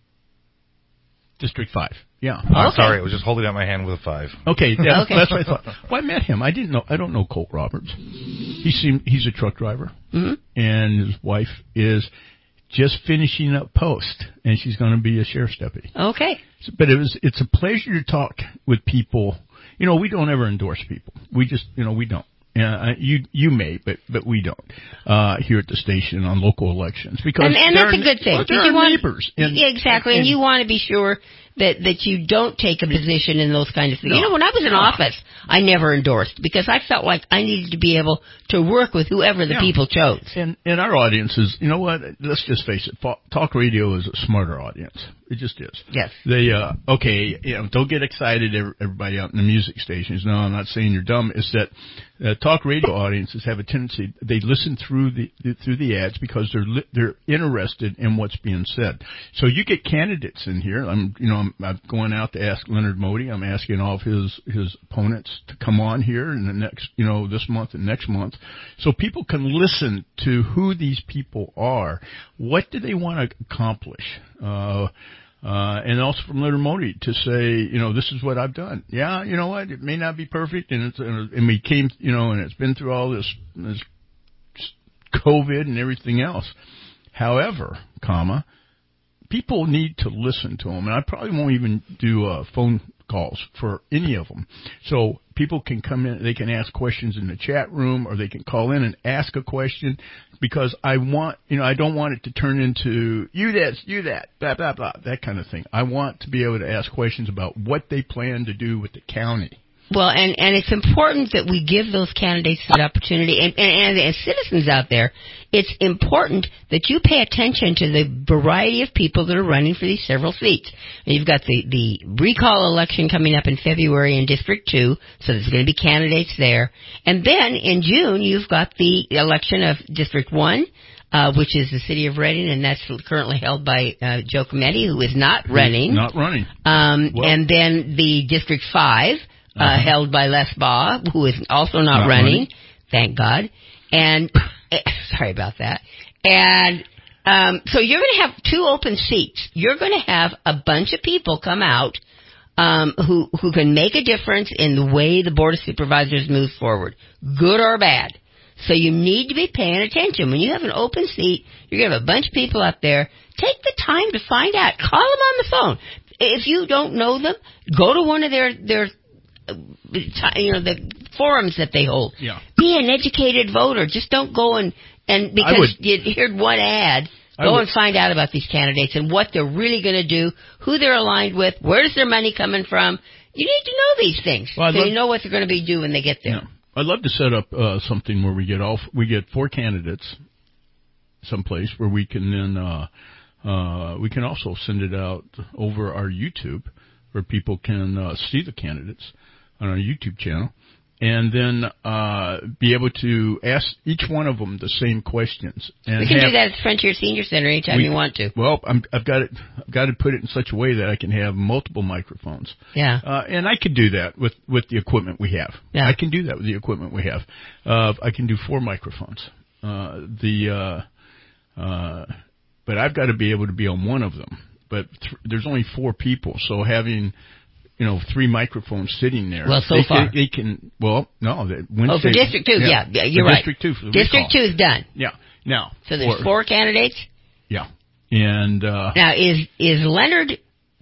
District five. Yeah. I'm okay. sorry, I was just holding out my hand with a five. Okay, yeah, okay. That's what I thought. Well, I met him. I didn't know. I don't know Colt Roberts. He seemed he's a truck driver, mm-hmm. and his wife is just finishing up post, and she's going to be a sheriff's deputy. Okay. So, but it was it's a pleasure to talk with people. You know, we don't ever endorse people. We just, you know, we don't. Uh, you you may, but but we don't uh, here at the station on local elections because and, and that's a good thing. Well, they're you our want, neighbors. And, yeah, exactly, and, and you want to be sure that that you don't take a position in those kinds of things. No, you know, when I was in no. office, I never endorsed because I felt like I needed to be able to work with whoever the yeah. people chose. And and our audience is, you know what? Let's just face it. Talk radio is a smarter audience. It just is. Yes. They uh okay, you know, don't get excited, everybody out in the music stations. No, I'm not saying you're dumb. It's that uh, talk radio audiences have a tendency they listen through the through the ads because they're li- they're interested in what's being said. So you get candidates in here. I'm you know I'm, I'm going out to ask Leonard Modi. I'm asking all of his his opponents to come on here in the next you know this month and next month, so people can listen to who these people are. What do they want to accomplish? Uh, Uh, and also from Leonard Modi to say, you know, this is what I've done. Yeah, you know what? It may not be perfect, and it's and we came, you know, and it's been through all this, this COVID and everything else. However, comma, people need to listen to them, and I probably won't even do uh, phone calls for any of them. So people can come in, they can ask questions in the chat room, or they can call in and ask a question, because I want, you know, I don't want it to turn into you this, you that, blah, blah, blah, that kind of thing. I want to be able to ask questions about what they plan to do with the county. Well, and, and it's important that we give those candidates that opportunity. And, and, and as citizens out there, it's important that you pay attention to the variety of people that are running for these several seats. And you've got the, the recall election coming up in February in District two, so there's going to be candidates there. And then in June, you've got the election of District one, uh, which is the city of Reading, and that's currently held by uh, Joe Cometti, who is not running. Not running. Um, well, and then the District five, Uh, uh-huh. held by Les Baugh, who is also not, not running, running, thank God. And, sorry about that. And, um, so you're going to have two open seats. You're going to have a bunch of people come out, um, who, who can make a difference in the way the Board of Supervisors moves forward, good or bad. So you need to be paying attention. When you have an open seat, you're going to have a bunch of people up there. Take the time to find out. Call them on the phone. If you don't know them, go to one of their, their, you know, the forums that they hold. Yeah. Be an educated voter. Just don't go and, and because would, you heard one ad, go would, and find out about these candidates and what they're really going to do, who they're aligned with, where's their money coming from. You need to know these things well, so love, you know what they're going to be doing when they get there. Yeah. I'd love to set up uh, something where we get all we get four candidates someplace where we can then uh, uh, we can also send it out over our YouTube where people can uh, see the candidates on our YouTube channel, and then uh, be able to ask each one of them the same questions. And we can have, do that at Frontier Senior Center anytime we, you want to. Well, I'm, I've got it. I've got to put it in such a way that I can have multiple microphones. Yeah. Uh, and I can do that with, with the equipment we have. Yeah. I can do that with the equipment we have. Uh, I can do four microphones. Uh, the uh, uh, but I've got to be able to be on one of them. But th- there's only four people, so having you know, three microphones sitting there. Well, so they, far. They, they can, well, no. They, oh, for District two, yeah, yeah, you're for right. District two for the District recall. two is done. Yeah. Now. So there's for, four candidates? Yeah. And, uh. Now, is, is Leonard,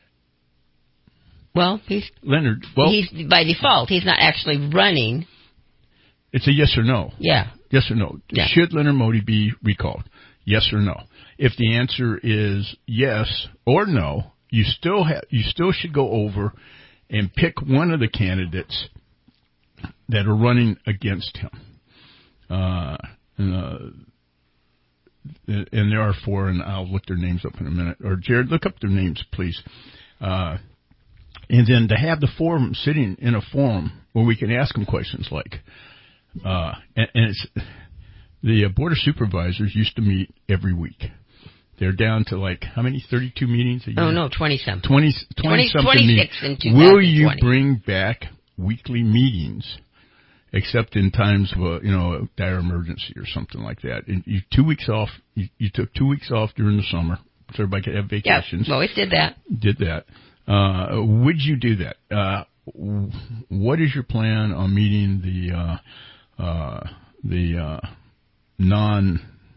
well, he's. Leonard, well. He's, by default, he's not actually running. It's a yes or no. Yeah. Yes or no. Yeah. Should Leonard Modi be recalled? Yes or no? If the answer is yes or no, you still have, you still should go over and pick one of the candidates that are running against him. Uh, and, uh, and there are four, and I'll look their names up in a minute. Or Jared, look up their names, please. Uh, and then to have the forum sitting in a forum where we can ask them questions like, uh, and, and it's, the uh, Board of Supervisors used to meet every week. They're down to like, how many, thirty-two meetings a year? Oh, no, twenty-something. twenty, twenty-something meetings. In two thousand twenty. Will you bring back weekly meetings, except in times of, a, you know, a dire emergency or something like that? And you two weeks off, you, you took two weeks off during the summer, so everybody could have vacations. Yeah, always did that. Did that. Uh, would you do that? Uh, what is your plan on meeting the, uh, uh, the, uh, non,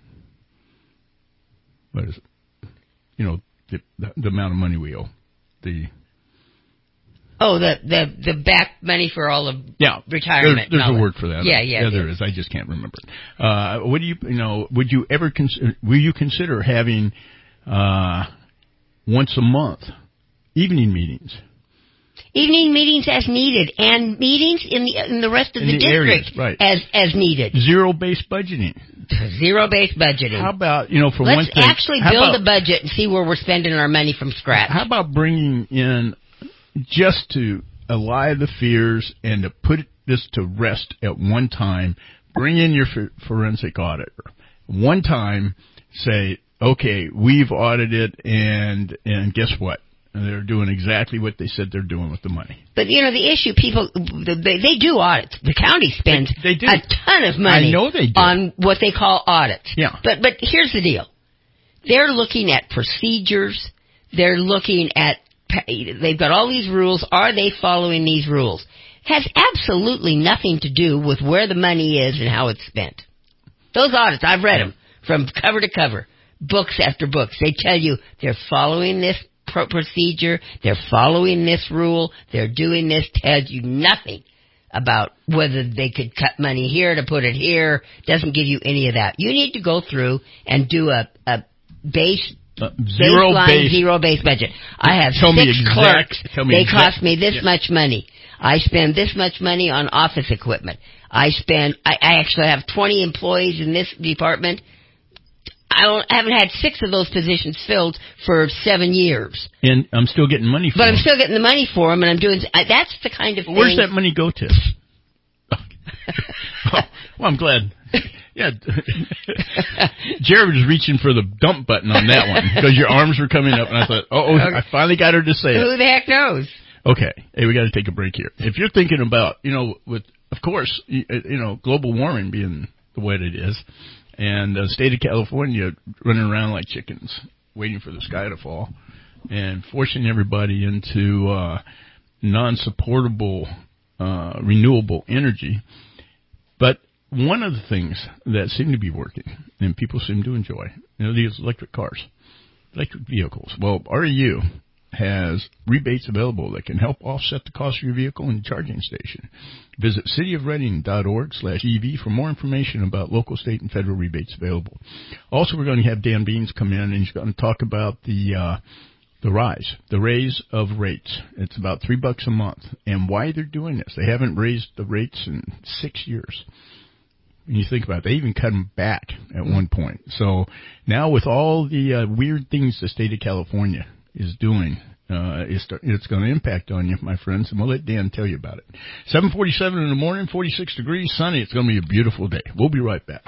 what is it? You know, the, the, the amount of money we owe. The Oh, the the the back money for all of yeah, retirement. There, there's no. a word for that. Yeah, yeah, yeah. There is. I just can't remember it. Uh, what do you, you know? Would you ever consider? Will you consider having uh, once a month evening meetings? Evening meetings as needed, and meetings in the in the rest of in the, the district areas, right. as as needed. Zero based budgeting. Zero based budgeting. How about, you know, for Let's one thing, actually build about, a budget and see where we're spending our money from scratch. How about bringing in, just to allay the fears and to put this to rest at one time, bring in your forensic auditor. One time, say, okay, we've audited, and and guess what? They're doing exactly what they said they're doing with the money. But, you know, the issue, people, they, they do audits. The county spends they, they do. a ton of money I know they do. on what they call audits. Yeah. But, but here's the deal. They're looking at procedures. They're looking at, they've got all these rules. Are they following these rules? Has absolutely nothing to do with where the money is and how it's spent. Those audits, I've read them from cover to cover, books after books. They tell you they're following this procedure, they're following this rule, they're doing this, tells you nothing about whether they could cut money here to put it here, doesn't give you any of that. You need to go through and do a, a base, uh, zero baseline, base. zero base budget. I have tell six me exact, clerks, tell me they exact, cost me this yeah. much money. I spend this much money on office equipment. I spend, I, I actually have twenty employees in this department. I, don't, I haven't had six of those positions filled for seven years. And I'm still getting money for But them. I'm still getting the money for them, and I'm doing... I, that's the kind of thing... Where's that money go to? oh, well, I'm glad. Yeah. Jared was reaching for the dump button on that one, because your arms were coming up, and I thought, oh, I finally got her to say it. Who the heck knows? Okay. Hey, we got to take a break here. If you're thinking about, you know, with, of course, you, you know, global warming being the way it is, and the state of California running around like chickens, waiting for the sky to fall, and forcing everybody into uh, non-supportable uh, renewable energy. But one of the things that seem to be working, and people seem to enjoy, you know, these electric cars, electric vehicles. Well, R E U has rebates available that can help offset the cost of your vehicle and charging station. Visit cityofreading.org slash EV for more information about local, state, and federal rebates available. Also, we're going to have Dan Beans come in, and he's going to talk about the uh, the rise, the raise of rates. It's about three bucks a month, and why they're doing this. They haven't raised the rates in six years. When you think about it, they even cut them back at one point. So now with all the uh, weird things the state of California is doing, uh, it's, it's going to impact on you, my friends, and we'll let Dan tell you about it. seven forty-seven in the morning, forty-six degrees, sunny. It's going to be a beautiful day. We'll be right back.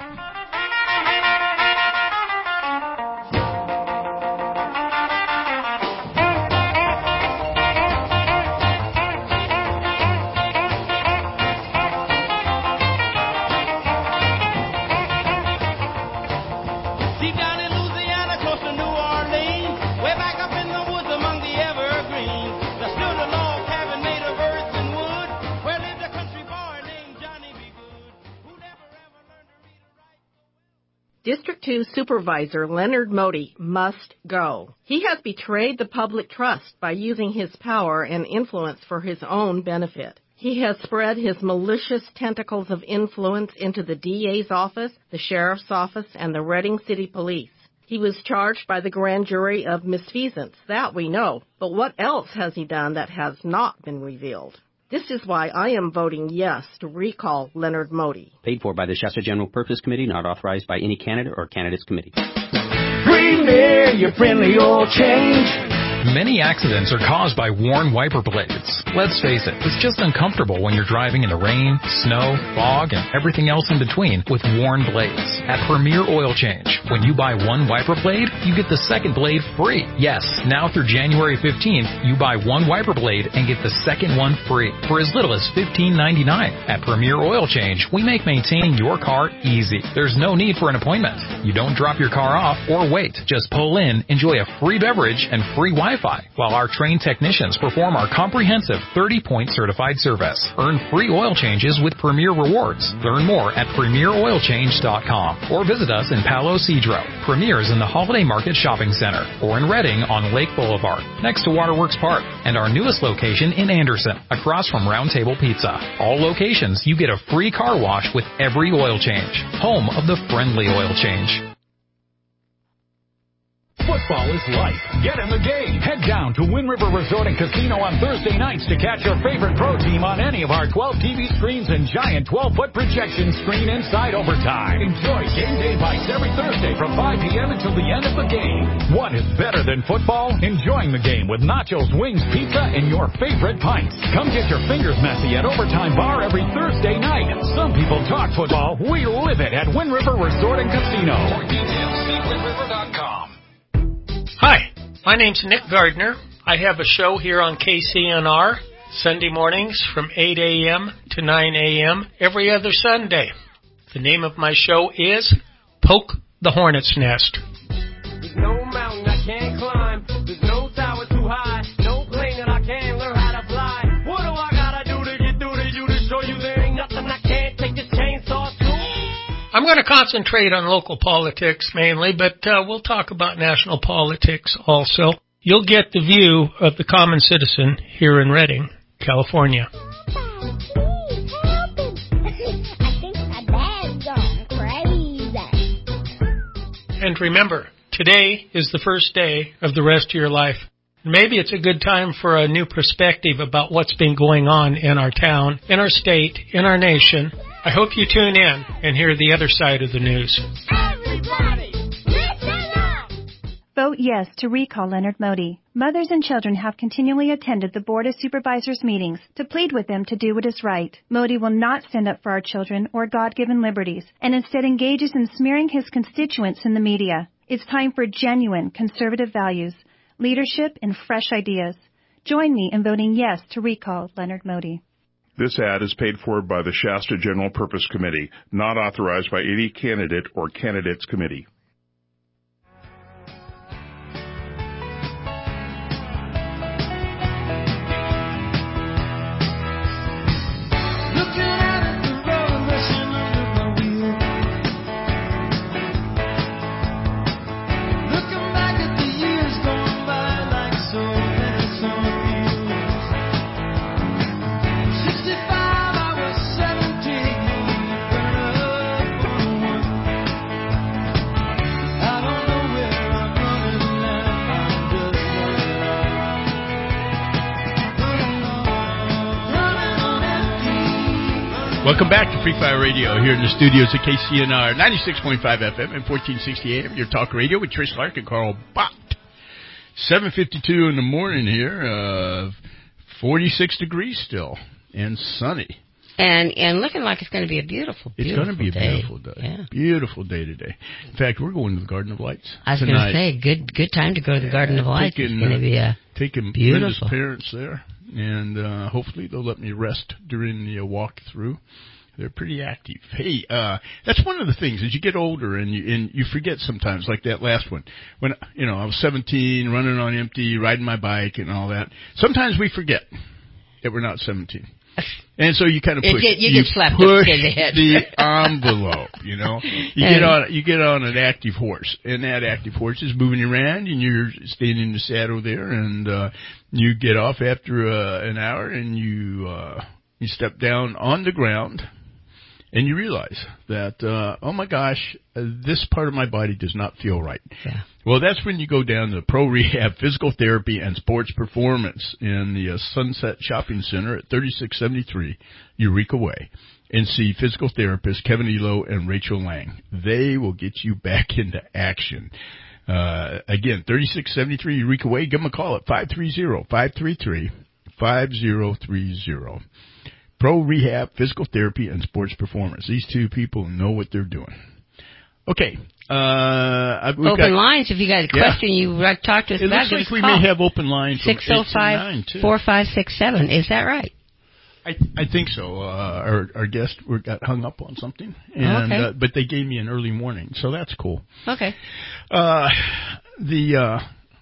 District two Supervisor Leonard Modi must go. He has betrayed the public trust by using his power and influence for his own benefit. He has spread his malicious tentacles of influence into the D A's office, the Sheriff's office, and the Reading City Police. He was charged by the grand jury of misfeasance, that we know. But what else has he done that has not been revealed? This is why I am voting yes to recall Leonard Modi. Paid for by the Shasta General Purpose Committee, not authorized by any candidate or candidates committee. Premier, your friendly oil change. Many accidents are caused by worn wiper blades. Let's face it, it's just uncomfortable when you're driving in the rain, snow, fog, and everything else in between with worn blades. At Premier Oil Change, when you buy one wiper blade, you get the second blade free. Yes, now through January fifteenth, you buy one wiper blade and get the second one free for as little as fifteen ninety-nine. At Premier Oil Change, we make maintaining your car easy. There's no need for an appointment. You don't drop your car off or wait. Just pull in, enjoy a free beverage and free Wi-Fi, while our trained technicians perform our comprehensive thirty-point certified service. Earn free oil changes with Premier Rewards. Learn more at premier oil change dot com. com or visit us in Palo Cedro. Premier is in the Holiday Market Shopping Center or in Reading on Lake Boulevard, next to Waterworks Park, and our newest location in Anderson, across from Round Table Pizza. All locations, you get a free car wash with every oil change. Home of the friendly oil change. Football is life. Get in the game. Head down to Wind River Resort and Casino on Thursday nights to catch your favorite pro team on any of our twelve T V screens and giant twelve-foot projection screen inside overtime. Enjoy game day bites every Thursday from five p.m. until the end of the game. What is better than football? Enjoying the game with nachos, wings, pizza, and your favorite pints. Come get your fingers messy at Overtime Bar every Thursday night. Some people talk football. We live it at Wind River Resort and Casino. For details, see wind river dot com. Hi, my name's Nick Gardner. I have a show here on K C N R Sunday mornings from eight a.m. to nine a.m. every other Sunday. The name of my show is Poke the Hornet's Nest. There's no mountain I can't climb. There's no tower too high. No plane that I can't learn how to fly. What do I gotta do to get through to you to show you there ain't nothing I can't take this chainsaw to? I'm going to concentrate on local politics mainly, but uh, we'll talk about national politics also. You'll get the view of the common citizen here in Redding, California. And remember, today is the first day of the rest of your life. Maybe it's a good time for a new perspective about what's been going on in our town, in our state, in our nation. I hope you tune in and hear the other side of the news. Everybody, listen up! Vote yes to recall Leonard Modi. Mothers and children have continually attended the Board of Supervisors meetings to plead with them to do what is right. Modi will not stand up for our children or God-given liberties, and instead engages in smearing his constituents in the media. It's time for genuine conservative values, leadership, and fresh ideas. Join me in voting yes to recall Leonard Modi. This ad is paid for by the Shasta General Purpose Committee, not authorized by any candidate or candidates committee. Welcome back to Free Fire Radio here in the studios at K C N R ninety-six point five F M and fourteen sixty A M. Your talk radio with Trish Clark and Carl Bott. seven fifty-two in the morning here, uh, forty-six degrees still, and sunny. And and looking like it's going to be a beautiful, beautiful It's going to be a day. beautiful day. Yeah. Beautiful day today. In fact, we're going to the Garden of Lights I was going to say, good good time to go to the Garden of Lights. Taking, It's going to be a taking beautiful. Linda's parents there, and uh, hopefully they'll let me rest during the uh, walk through. They're pretty active. Hey, uh, that's one of the things as you get older and you and you forget sometimes, like that last one. When you know I was seventeen, running on empty, riding my bike and all that. Sometimes we forget that we're not seventeen. And so you kind of push. It, you, you get slapped push in the head. the envelope. You know, you and, get on you get on an active horse, and that active horse is moving you around, and you're standing in the saddle there, and uh, you get off after uh, an hour, and you uh, you step down on the ground, and you realize that uh, oh my gosh, uh, this part of my body does not feel right. Yeah. Well, that's when you go down to Pro Rehab Physical Therapy and Sports Performance in the uh, Sunset Shopping Center at thirty-six seventy-three Eureka Way and see physical therapists Kevin Elo and Rachel Lang. They will get you back into action. Uh, again, thirty-six seventy-three Eureka Way. Give them a call at five three zero, five three three, five zero three zero. Pro Rehab Physical Therapy and Sports Performance. These two people know what they're doing. Okay. Uh, open got, lines. If you got a question, yeah. you talk to us it about. It looks like we may have open lines from six oh five, four five six seven. Is that right? I I think so. Uh, our our guest we got hung up on something, and okay. uh, but they gave me an early warning, so that's cool. Okay. Uh, the uh,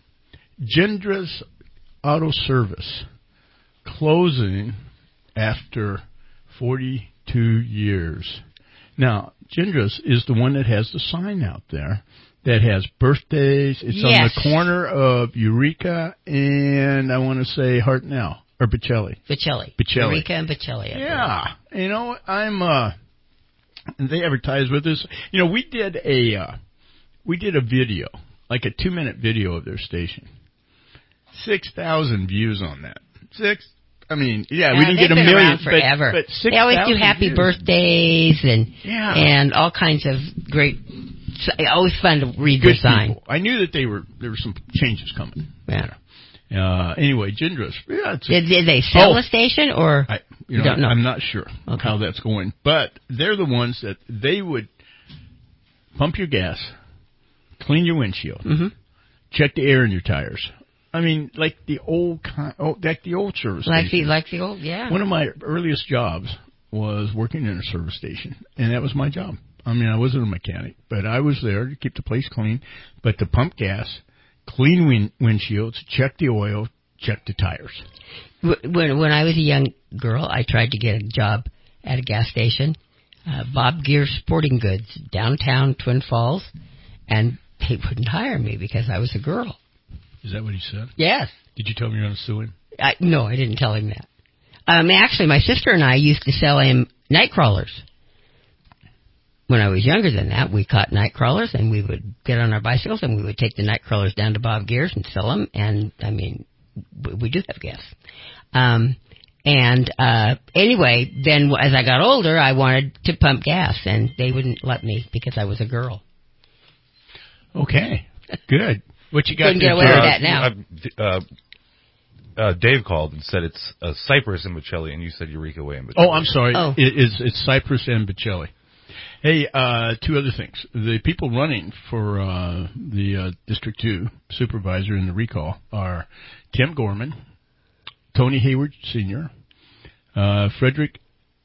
Gendra's Auto Service closing after forty-two years. Now, Gindra's is the one that has the sign out there that has birthdays. It's Yes. on the corner of Eureka and I want to say Hartnell or Bocelli. Bocelli. Bocelli. Eureka and Bocelli. I Yeah. You know, I'm, uh, they advertise with us. You know, we did a, uh, we did a video, like a two minute video of their station. Six thousand views on that. Six. I mean, yeah, Yeah, we didn't they've get a been million, around forever. but, but six they always do happy views. birthdays and Yeah. and all kinds of great. Always fun to read Good their sign. people. I knew that they were there were some changes coming. Yeah. Uh, anyway, Gindra's. Yeah, it's Did, did they sell oh, the station or? I, you you know, don't know. I'm not sure Okay. how that's going, but they're the ones that they would pump your gas, clean your windshield, mm-hmm. check the air in your tires. I mean, like the old, kind, oh, like the old service Like station. the like the old, yeah. One of my earliest jobs was working in a service station, and that was my job. I mean, I wasn't a mechanic, but I was there to keep the place clean, but to pump gas, clean wind, windshields, check the oil, check the tires. When when I was a young girl, I tried to get a job at a gas station, uh, Bob Gear Sporting Goods, downtown Twin Falls, and they wouldn't hire me because I was a girl. Is that what he said? Yes. Did you tell me you're going to sue him? I, no, I didn't tell him that. Um, actually, my sister and I used to sell him night crawlers. When I was younger than that, we caught night crawlers, and we would get on our bicycles, and we would take the night crawlers down to Bob Gear's and sell them. And I mean, we, we do have gas. Um, and uh, anyway, then as I got older, I wanted to pump gas, and they wouldn't let me because I was a girl. Okay, good. What you got? Couldn't get away with that now. Uh, uh, Dave called and said it's uh, Cypress and Bocelli, and you said Eureka Way and Bocelli. Oh, I'm sorry. Oh. It, it's, it's Cypress and Bocelli. Hey, uh, two other things. The people running for uh, the uh, District two supervisor in the recall are Tim Gorman, Tony Hayward Senior, uh, Frederick,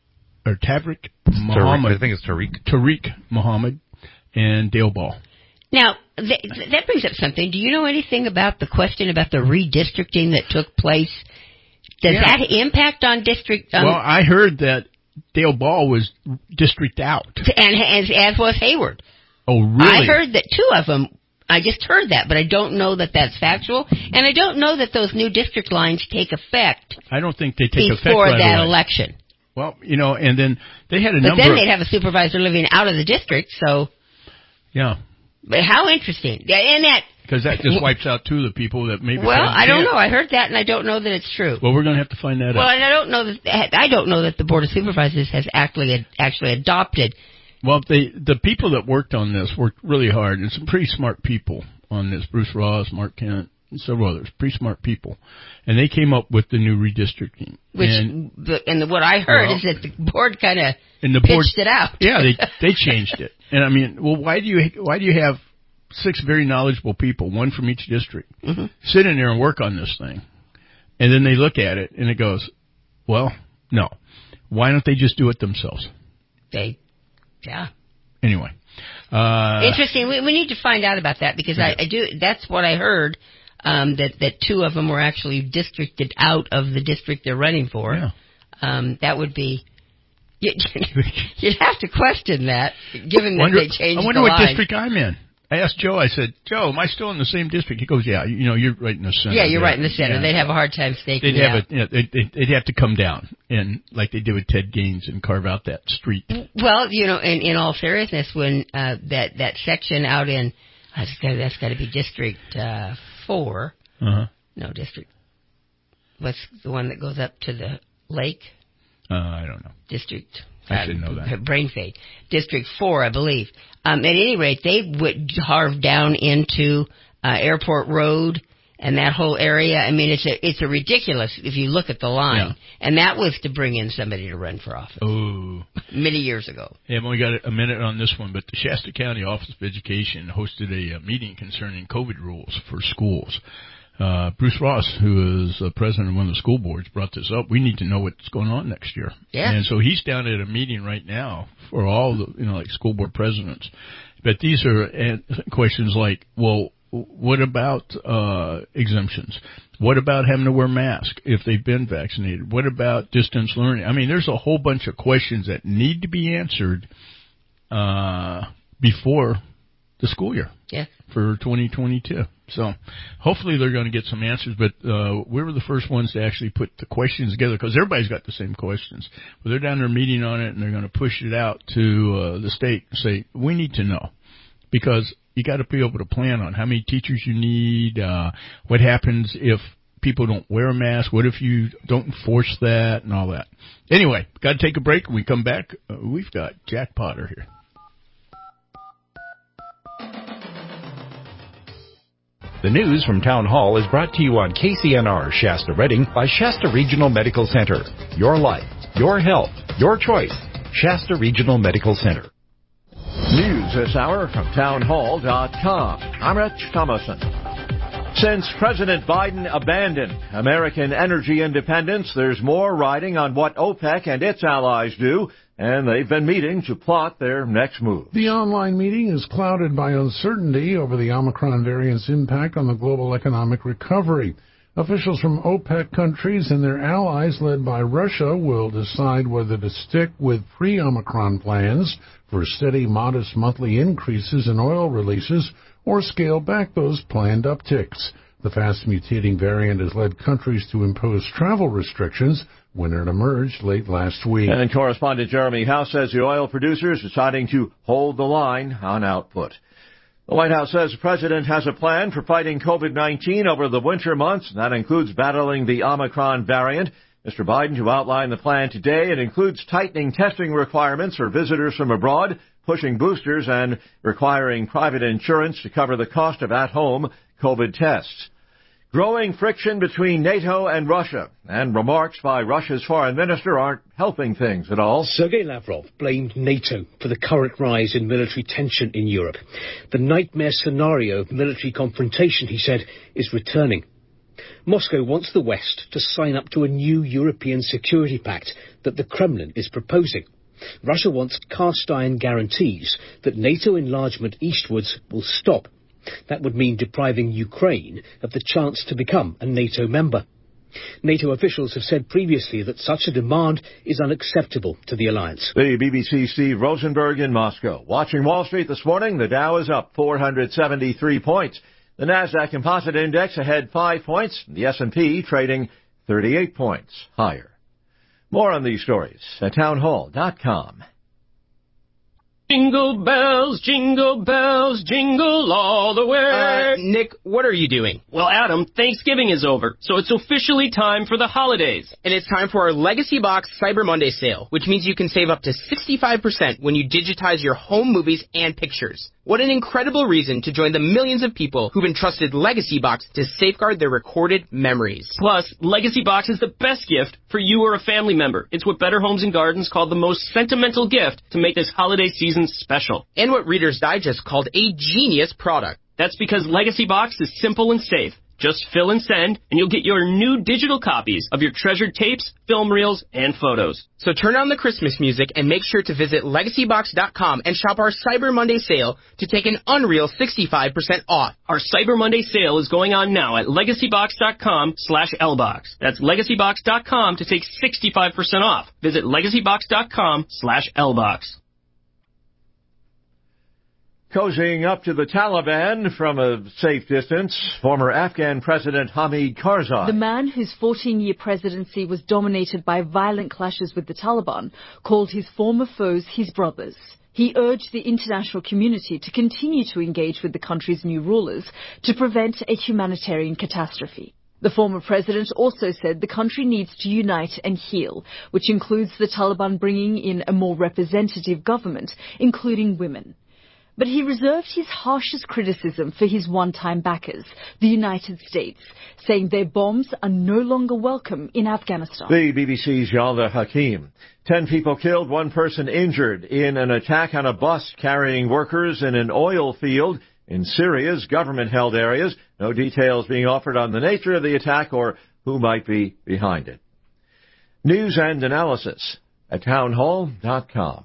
or Tavrik Muhammad. I think it's Tariq. Tariq Muhammad, and Dale Ball. Now, th- that brings up something. Do you know anything about the question about the redistricting that took place? Does Yeah. that impact on district? Um, Well, I heard that Dale Ball was district out. and as, as was Hayward. Oh, really? I heard that two of them. I just heard that, but I don't know that that's factual, and I don't know that those new district lines take effect I don't think they take effect before right that away. election. Well, you know, and then they had a But number then of... they'd have a supervisor living out of the district, so... Yeah. But how interesting. Yeah, and that... Because that just wipes out two of the people that maybe... Well, said I don't can't. know. I heard that, and I don't know that it's true. Well, we're going to have to find that Well, out. and I don't know that I don't know that the Board of Supervisors has actually actually adopted. Well, they, the people that worked on this worked really hard, and some pretty smart people on this. Bruce Ross, Mark Kent, and several others. Pretty smart people. And they came up with the new redistricting. Which and, the, and the, what I heard well, is that the board kind of and the pitched board, it out. Yeah, they they changed it. And I mean, well, why do you why do you have six very knowledgeable people, one from each district, mm-hmm. sit in there and work on this thing, and then they look at it and it goes, well, no, why don't they just do it themselves? They, yeah. Anyway, uh, interesting. We, we need to find out about that because yeah. I, I do. That's what I heard. Um, that that two of them were actually districted out of the district they're running for. Yeah. Um, that would be. You'd, you'd have to question that, given that wonder, they changed I wonder the what line. district I'm in. I asked Joe, I said, Joe, am I still in the same district? He goes, yeah, you, you know, you're right in the center. Yeah, you're there. right in the center. Yeah. They'd have a hard time staking They'd it have out. a, you know, they'd, they'd, they'd have to come down and like they did with Ted Gaines and carve out that street. Well, you know, in, in all seriousness, when uh, that that section out in that's got that's got to be District uh, Four. Uh-huh. No, District. What's the one that goes up to the lake? Uh, I don't know. District. I should know that. Brain fade. District Four, I believe. Um, at any rate, they would carve down into uh, Airport Road and that whole area. I mean, it's a it's a ridiculous if you look at the line. Yeah. And that was to bring in somebody to run for office. Oh, many years ago. Yeah, I've only got a minute on this one, but the Shasta County Office of Education hosted a, a meeting concerning COVID rules for schools. Uh, Bruce Ross, who is uh, president of one of the school boards, brought this up. We need to know what's going on next year. Yeah. And so he's down at a meeting right now for all the, you know, like school board presidents. But these are uh, questions like, well, what about uh, exemptions? What about having to wear masks if they've been vaccinated? What about distance learning? I mean, there's a whole bunch of questions that need to be answered uh, before the school year. Yeah. For twenty twenty-two. So hopefully they're going to get some answers, but uh, we were the first ones to actually put the questions together because everybody's got the same questions. But they're down there meeting on it, and they're going to push it out to uh, the state and say, we need to know. Because you got to be able to plan on how many teachers you need, uh, what happens if people don't wear a mask, what if you don't enforce that, and all that. Anyway, got to take a break. When we come back, uh, we've got Jack Potter here. The news from Town Hall is brought to you on K C N R Shasta Redding by Shasta Regional Medical Center. Your life, your health, your choice. Shasta Regional Medical Center. News this hour from town hall dot com. I'm Rich Thomason. Since President Biden abandoned American energy independence, there's more riding on what OPEC and its allies do, and they've been meeting to plot their next move. The online meeting is clouded by uncertainty over the Omicron variant's impact on the global economic recovery. Officials from OPEC countries and their allies, led by Russia, will decide whether to stick with pre-Omicron plans for steady, modest monthly increases in oil releases or scale back those planned upticks. The fast-mutating variant has led countries to impose travel restrictions when it emerged late last week. And correspondent Jeremy House says the oil producers are deciding to hold the line on output. The White House says the president has a plan for fighting COVID nineteen over the winter months, and that includes battling the Omicron variant. Mister Biden, to outline the plan today, it includes tightening testing requirements for visitors from abroad, pushing boosters, and requiring private insurance to cover the cost of at-home COVID tests. Growing friction between NATO and Russia, and remarks by Russia's foreign minister aren't helping things at all. Sergei Lavrov blamed NATO for the current rise in military tension in Europe. The nightmare scenario of military confrontation, he said, is returning. Moscow wants the West to sign up to a new European security pact that the Kremlin is proposing. Russia wants cast-iron guarantees that NATO enlargement eastwards will stop. That would mean depriving Ukraine of the chance to become a NATO member. NATO officials have said previously that such a demand is unacceptable to the alliance. The B B C's Steve Rosenberg in Moscow. Watching Wall Street this morning, the Dow is up four hundred seventy-three points. The Nasdaq Composite Index ahead five points. The S and P trading thirty-eight points higher. More on these stories at town hall dot com. Jingle bells, jingle bells, jingle all the way. Uh, Nick, what are you doing? Well, Adam, Thanksgiving is over, so it's officially time for the holidays. And it's time for our Legacy Box Cyber Monday sale, which means you can save up to sixty-five percent when you digitize your home movies and pictures. What an incredible reason to join the millions of people who've entrusted Legacy Box to safeguard their recorded memories. Plus, Legacy Box is the best gift for you or a family member. It's what Better Homes and Gardens called the most sentimental gift to make this holiday season special. And what Reader's Digest called a genius product. That's because Legacy Box is simple and safe. Just fill and send, and you'll get your new digital copies of your treasured tapes, film reels, and photos. So turn on the Christmas music and make sure to visit legacy box dot com and shop our Cyber Monday sale to take an unreal sixty-five percent off. Our Cyber Monday sale is going on now at legacy box dot com slash L box. That's legacy box dot com to take sixty-five percent off. Visit legacy box dot com slash L box. Cozying up to the Taliban from a safe distance, former Afghan President Hamid Karzai. The man whose fourteen-year presidency was dominated by violent clashes with the Taliban called his former foes his brothers. He urged the international community to continue to engage with the country's new rulers to prevent a humanitarian catastrophe. The former president also said the country needs to unite and heal, which includes the Taliban bringing in a more representative government, including women. But he reserved his harshest criticism for his one-time backers, the United States, saying their bombs are no longer welcome in Afghanistan. The B B C's Yalda Hakim. Ten people killed, one person injured in an attack on a bus carrying workers in an oil field in Syria's government-held areas. No details being offered on the nature of the attack or who might be behind it. News and analysis at town hall dot com.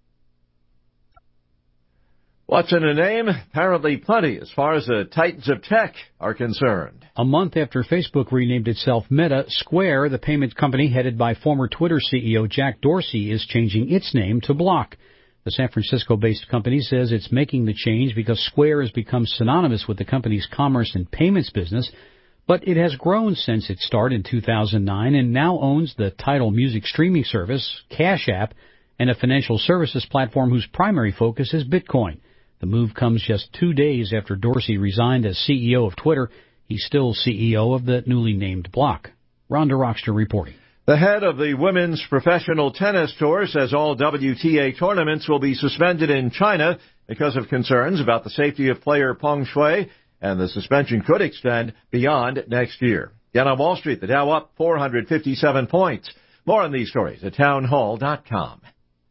What's in a name? Apparently plenty as far as the titans of tech are concerned. A month after Facebook renamed itself Meta, Square, the payment company headed by former Twitter C E O Jack Dorsey, is changing its name to Block. The San Francisco-based company says it's making the change because Square has become synonymous with the company's commerce and payments business, but it has grown since its start in two thousand nine and now owns the Tidal music streaming service, Cash App, and a financial services platform whose primary focus is Bitcoin. The move comes just two days after Dorsey resigned as C E O of Twitter. He's still C E O of the newly named Block. Rhonda Rockster reporting. The head of the Women's Professional Tennis Tour says all W T A tournaments will be suspended in China because of concerns about the safety of player Peng Shuai, and the suspension could extend beyond next year. Yet on Wall Street, the Dow up four hundred fifty-seven points. More on these stories at townhall dot com.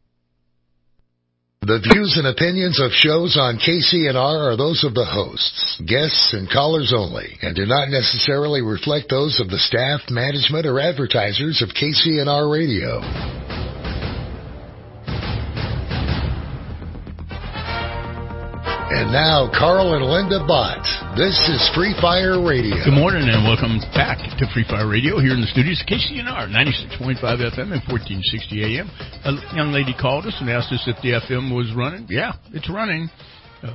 The views and opinions of shows on K C N R are those of the hosts, guests, and callers only, and do not necessarily reflect those of the staff, management, or advertisers of K C N R Radio. And now, Carl and Linda Bott. This is Free Fire Radio. Good morning and welcome back to Free Fire Radio here in the studios of K C N R, ninety-six point five F M and fourteen sixty A M. A young lady called us and asked us if the F M was running. Yeah, it's running. Uh,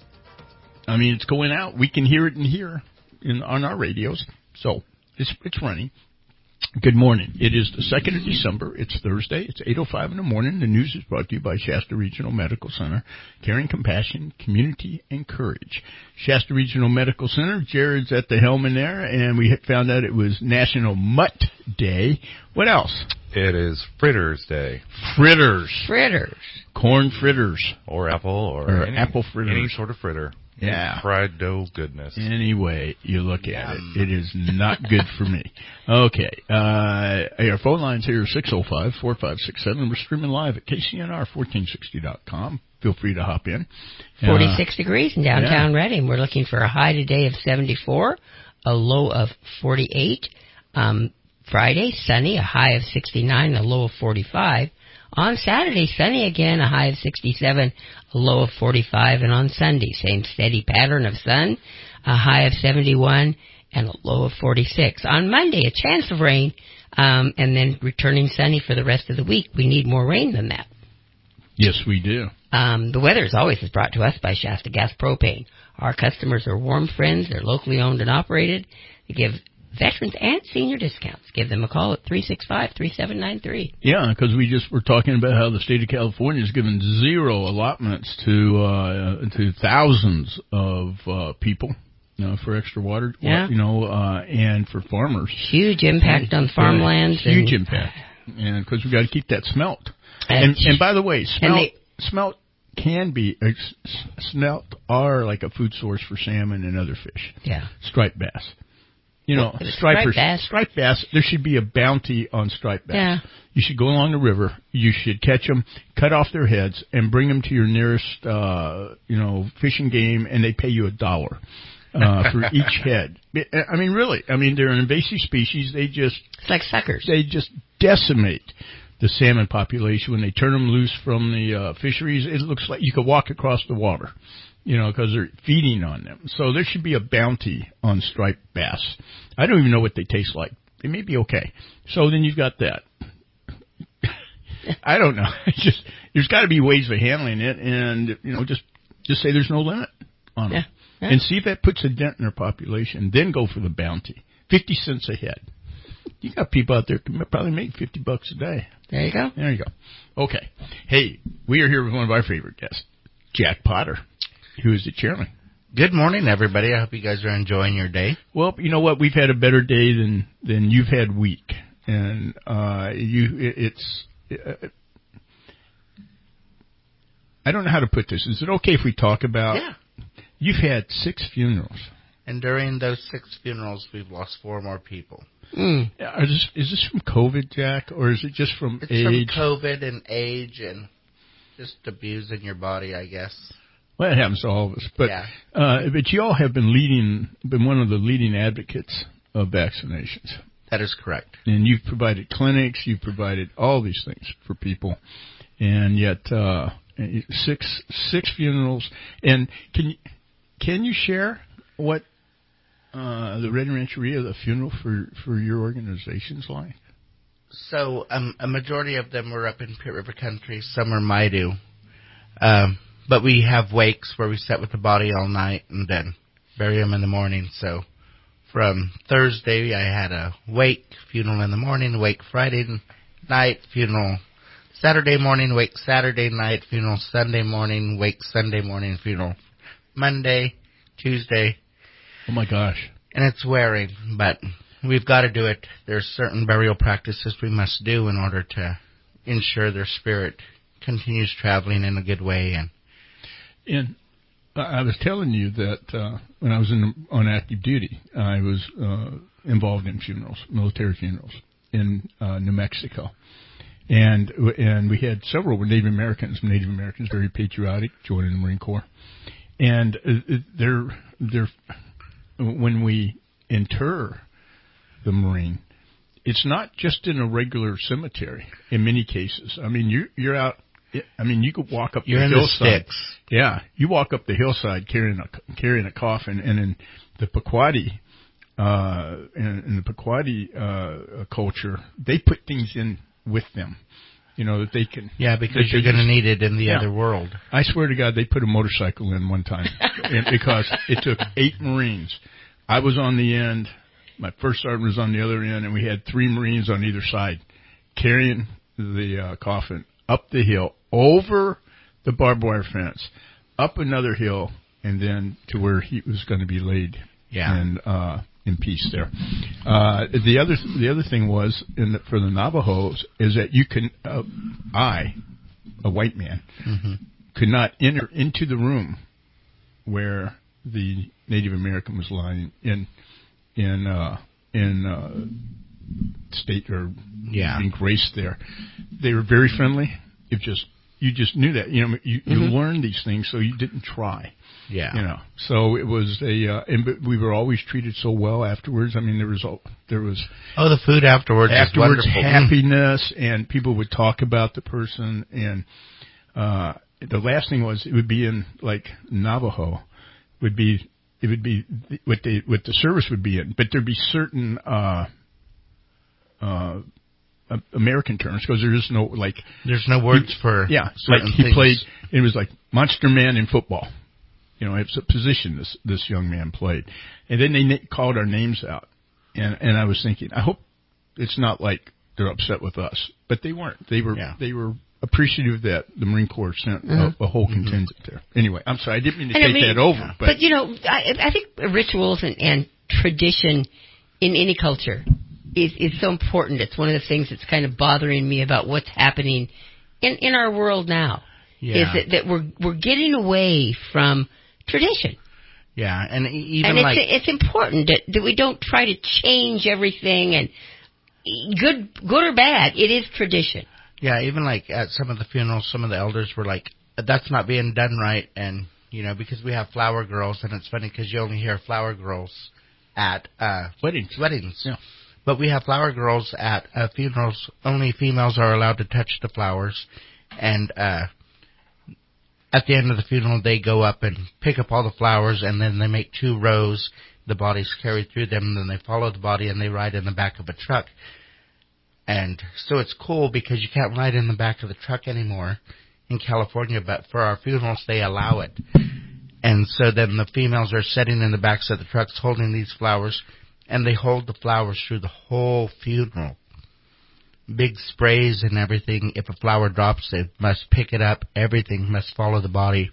I mean, it's going out. We can hear it in here in, on our radios. So it's it's running. Good morning. It is the second of December. It's Thursday. It's eight oh five in the morning. The news is brought to you by Shasta Regional Medical Center. Caring, compassion, community, and courage. Shasta Regional Medical Center. Jared's at the helm in there, and we found out it was National Mutt Day. What else? It is Fritters Day. Fritters. Fritters. Corn fritters. Or apple or, or any, apple fritters. Any sort of fritter. Yeah. Fried dough goodness. Any way you look at it, it is not good for me. Okay. Uh, our phone lines here are six oh five, four five six seven. We're streaming live at K C N R fourteen sixty dot com. Feel free to hop in. forty-six uh, degrees in downtown yeah. Reading. We're looking for a high today of seventy-four, a low of forty-eight. Um, Friday, sunny, a high of sixty-nine, a low of forty-five. On Saturday, sunny again, a high of sixty-seven, a low of forty-five. And on Sunday, same steady pattern of sun, a high of seventy-one, and a low of forty-six. On Monday, a chance of rain, um, and then returning sunny for the rest of the week. We need more rain than that. Yes, we do. Um, the weather, as always, is brought to us by Shasta Gas Propane. Our customers are warm friends. They're locally owned and operated. They give veterans and senior discounts. Give them a call at three six five, three seven nine three. Yeah, because we just were talking about how the state of California has given zero allotments to uh, to thousands of uh, people, you know, for extra water, yeah. you know, uh, and for farmers. Huge impact on farmlands. Yeah, huge and, impact, and because we got to keep that smelt. And, and by the way, smelt they, smelt can be uh, smelt are like a food source for salmon and other fish. Yeah, striped bass. You know, well, striped, striped bass. Striped bass, there should be a bounty on striped bass. Yeah. You should go along the river. You should catch them, cut off their heads, and bring them to your nearest, uh, you know, fishing game, and they pay you a dollar uh, for each head. I mean, really. I mean, they're an invasive species. They just... It's like suckers. They just decimate the salmon population. When they turn them loose from the uh, fisheries, it looks like you could walk across the water. You know, because they're feeding on them. So there should be a bounty on striped bass. I don't even know what they taste like. They may be okay. So then you've got that. I don't know. It's just there's got to be ways of handling it, and you know, just just say there's no limit on them, yeah. Yeah. and see if that puts a dent in their population. Then go for the bounty, fifty cents a head. You got people out there who can probably make fifty bucks a day. There you go. There you go. Okay. Hey, we are here with one of our favorite guests, Jack Potter, who is the chairman. Good morning, everybody. I hope you guys are enjoying your day. Well, you know what? We've had a better day than than you've had week, and uh, you it, it's. Uh, I don't know how to put this. Is it okay if we talk about? Yeah. You've had six funerals, and during those six funerals, we've lost four more people. Mm. Is this, is this from COVID, Jack, or is it just from it's age? It's from COVID and age and just abusing your body, I guess. Well, it happens to all of us, but yeah. uh, but you all have been leading, been one of the leading advocates of vaccinations. That is correct. And you've provided clinics, you've provided all these things for people, and yet uh, six six funerals. And can you, can you share what uh, the Red Rancheria, the funeral for for your organization's like? So um, a majority of them were up in Pit River Country. Some are Maidu. Um, but we have wakes where we sit with the body all night and then bury them in the morning. So from Thursday, I had a wake, funeral in the morning, wake Friday night, funeral Saturday morning, wake Saturday night, funeral Sunday morning, wake Sunday morning, funeral Monday, Tuesday. Oh, my gosh. And it's wearing, but we've got to do it. There's certain burial practices we must do in order to ensure their spirit continues traveling in a good way. And, and I was telling you that uh, when I was in, on active duty, I was uh, involved in funerals, military funerals in uh, New Mexico. And and we had several Native Americans, Native Americans, very patriotic, joining the Marine Corps. And uh, they're, they're, when we inter the Marine, it's not just in a regular cemetery in many cases. I mean, you're, you're out, I mean, you could walk up you're the in hillside. The sticks. Yeah, you walk up the hillside carrying a, carrying a coffin, and in the Pequoti, uh, in, in the Pequoti uh, culture, they put things in with them, you know, that they can. Yeah, because you're going to need it in the yeah. other world. I swear to God, they put a motorcycle in one time and because it took eight Marines. I was on the end, my first sergeant was on the other end, and we had three Marines on either side carrying the uh, coffin up the hill, over the barbed wire fence, up another hill, and then to where he was going to be laid. Yeah. And, uh, in peace there. Uh, the other the other thing was in the, for the Navajos is that you can uh, I, a white man, mm-hmm. could not enter into the room where the Native American was lying in in uh, in uh, state or yeah. being graced there. They were very friendly. It just you just knew that you know you, you mm-hmm. learned these things, so you didn't try. Yeah, you know, so it was a, uh, and but we were always treated so well afterwards. I mean, there was there was oh, the food afterwards, afterwards is wonderful. happiness, and people would talk about the person. And uh, the last thing was it would be in like Navajo, would be it would be what they what the service would be in, but there'd be certain uh, uh, American terms because there is no like there's no words he, for yeah certain like he things. played. It was like Monster Man in football. You know, it's a position this this young man played, and then they na- called our names out, and and I was thinking, I hope it's not like they're upset with us, but they weren't. They were yeah. they were appreciative that the Marine Corps sent mm-hmm. a, a whole contingent mm-hmm. there. Anyway, I'm sorry, I didn't mean to and take I mean, that over, but but you know, I, I think rituals and, and tradition in any culture is is so important. It's one of the things that's kind of bothering me about what's happening in in our world now. Yeah. Is that, that we're we're getting away from tradition. Yeah, and even and it's, like it's important that, that we don't try to change everything, and good good or bad, it is tradition. Yeah, even like at some of the funerals, some of the elders were like, "That's not being done right," and you know, because we have flower girls, and it's funny because you only hear flower girls at uh, weddings. Weddings. Yeah. But we have flower girls at uh, funerals. Only females are allowed to touch the flowers, and uh, at the end of the funeral, they go up and pick up all the flowers, and then they make two rows. The body's carried through them, and then they follow the body, and they ride in the back of a truck. And so it's cool because you can't ride in the back of the truck anymore in California, but for our funerals, they allow it. And so then the females are sitting in the backs of the trucks holding these flowers, and they hold the flowers through the whole funeral. Big sprays and everything. If a flower drops, they must pick it up. Everything must follow the body.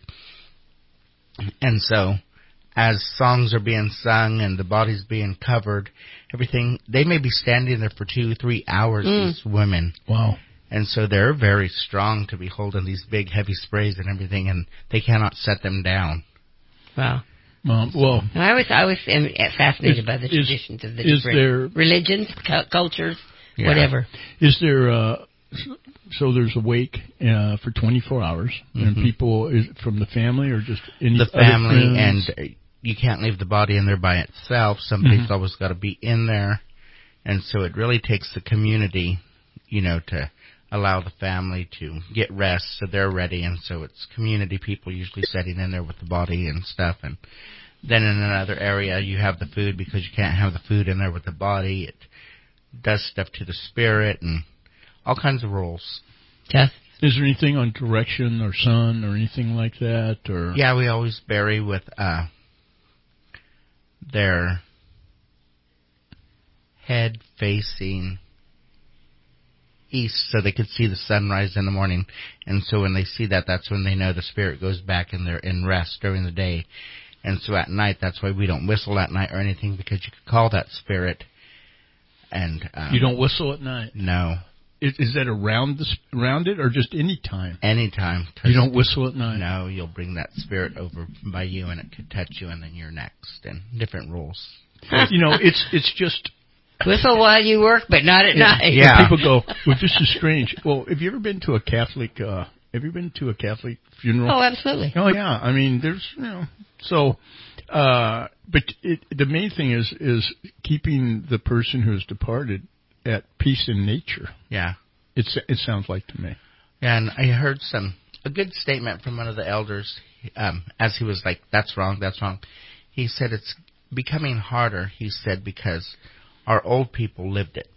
And so, as songs are being sung and the body's being covered, everything, they may be standing there for two, three hours, mm. these women. Wow. And so they're very strong to be holding these big, heavy sprays and everything, and they cannot set them down. Wow. Um, well, I was I was fascinated is, by the is, traditions of the is different there, religions, cu- cultures, yeah. whatever. Is there uh, so there's a wake uh, for twenty-four hours, mm-hmm. and people is it from the family or just any the family, and uh, you can't leave the body in there by itself. Somebody's mm-hmm. always got to be in there, and so it really takes the community, you know, to allow the family to get rest so they're ready, and so it's community people usually sitting in there with the body and stuff. And then in another area you have the food because you can't have the food in there with the body. It does stuff to the spirit and all kinds of rules. Just Is there anything on direction or sun or anything like that? Or yeah, we always bury with uh, their head facing east so they could see the sunrise in the morning. And so when they see that, that's when they know the spirit goes back and they're in rest during the day. And so at night, that's why we don't whistle at night or anything, because you could call that spirit. And um, you don't whistle at night? No. Is, is that around the, around it, or just any time? Any time. You don't whistle at night? No, you'll bring that spirit over by you, and it could touch you, and then you're next. And different rules. You know, it's it's just... Whistle while you work, but not at yeah, night. Yeah. People go, well, this is strange. Well, have you ever been to a Catholic... Uh, have you been to a Catholic funeral? Oh, absolutely. Oh, yeah. I mean, there's, you know... So, uh, but it, the main thing is is keeping the person who has departed at peace in nature. Yeah. It's, it sounds like to me. Yeah, and I heard some a good statement from one of the elders um, as he was like, that's wrong, that's wrong. He said it's becoming harder, he said, because our old people lived it.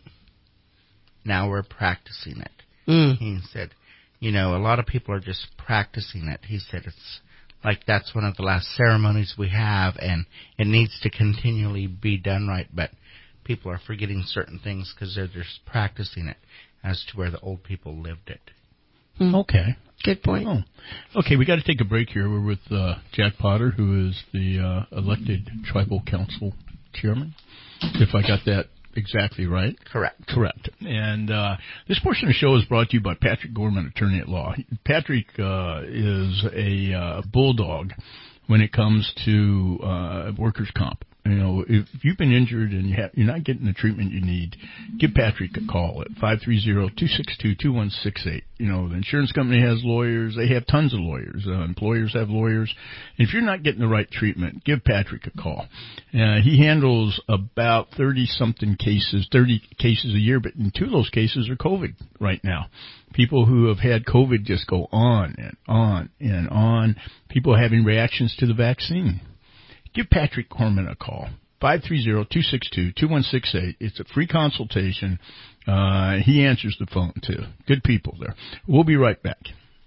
Now we're practicing it. Mm. He said, you know, a lot of people are just practicing it. He said it's like that's one of the last ceremonies we have, and it needs to continually be done right, but people are forgetting certain things because they're just practicing it as to where the old people lived it. Mm. Okay. Good point. Oh. Okay, we got to take a break here. We're with uh, Jack Potter, who is the uh, elected tribal council chairman, if I got that exactly right. Correct. Correct. And uh, this portion of the show is brought to you by Patrick Gorman, attorney at law. Patrick uh, is a uh, bulldog when it comes to uh, workers' comp. You know, if you've been injured and you have, you're not getting the treatment you need, give Patrick a call at five three zero, two six two, two one six eight. You know, the insurance company has lawyers. They have tons of lawyers. Uh, employers have lawyers. And if you're not getting the right treatment, give Patrick a call. Uh, he handles about thirty-something cases, thirty cases a year, but in two of those cases are COVID right now. People who have had COVID just go on and on and on. People having reactions to the vaccine. Give Patrick Gorman a call, five three zero, two six two, two one six eight. It's a free consultation. Uh, he answers the phone, too. Good people there. We'll be right back.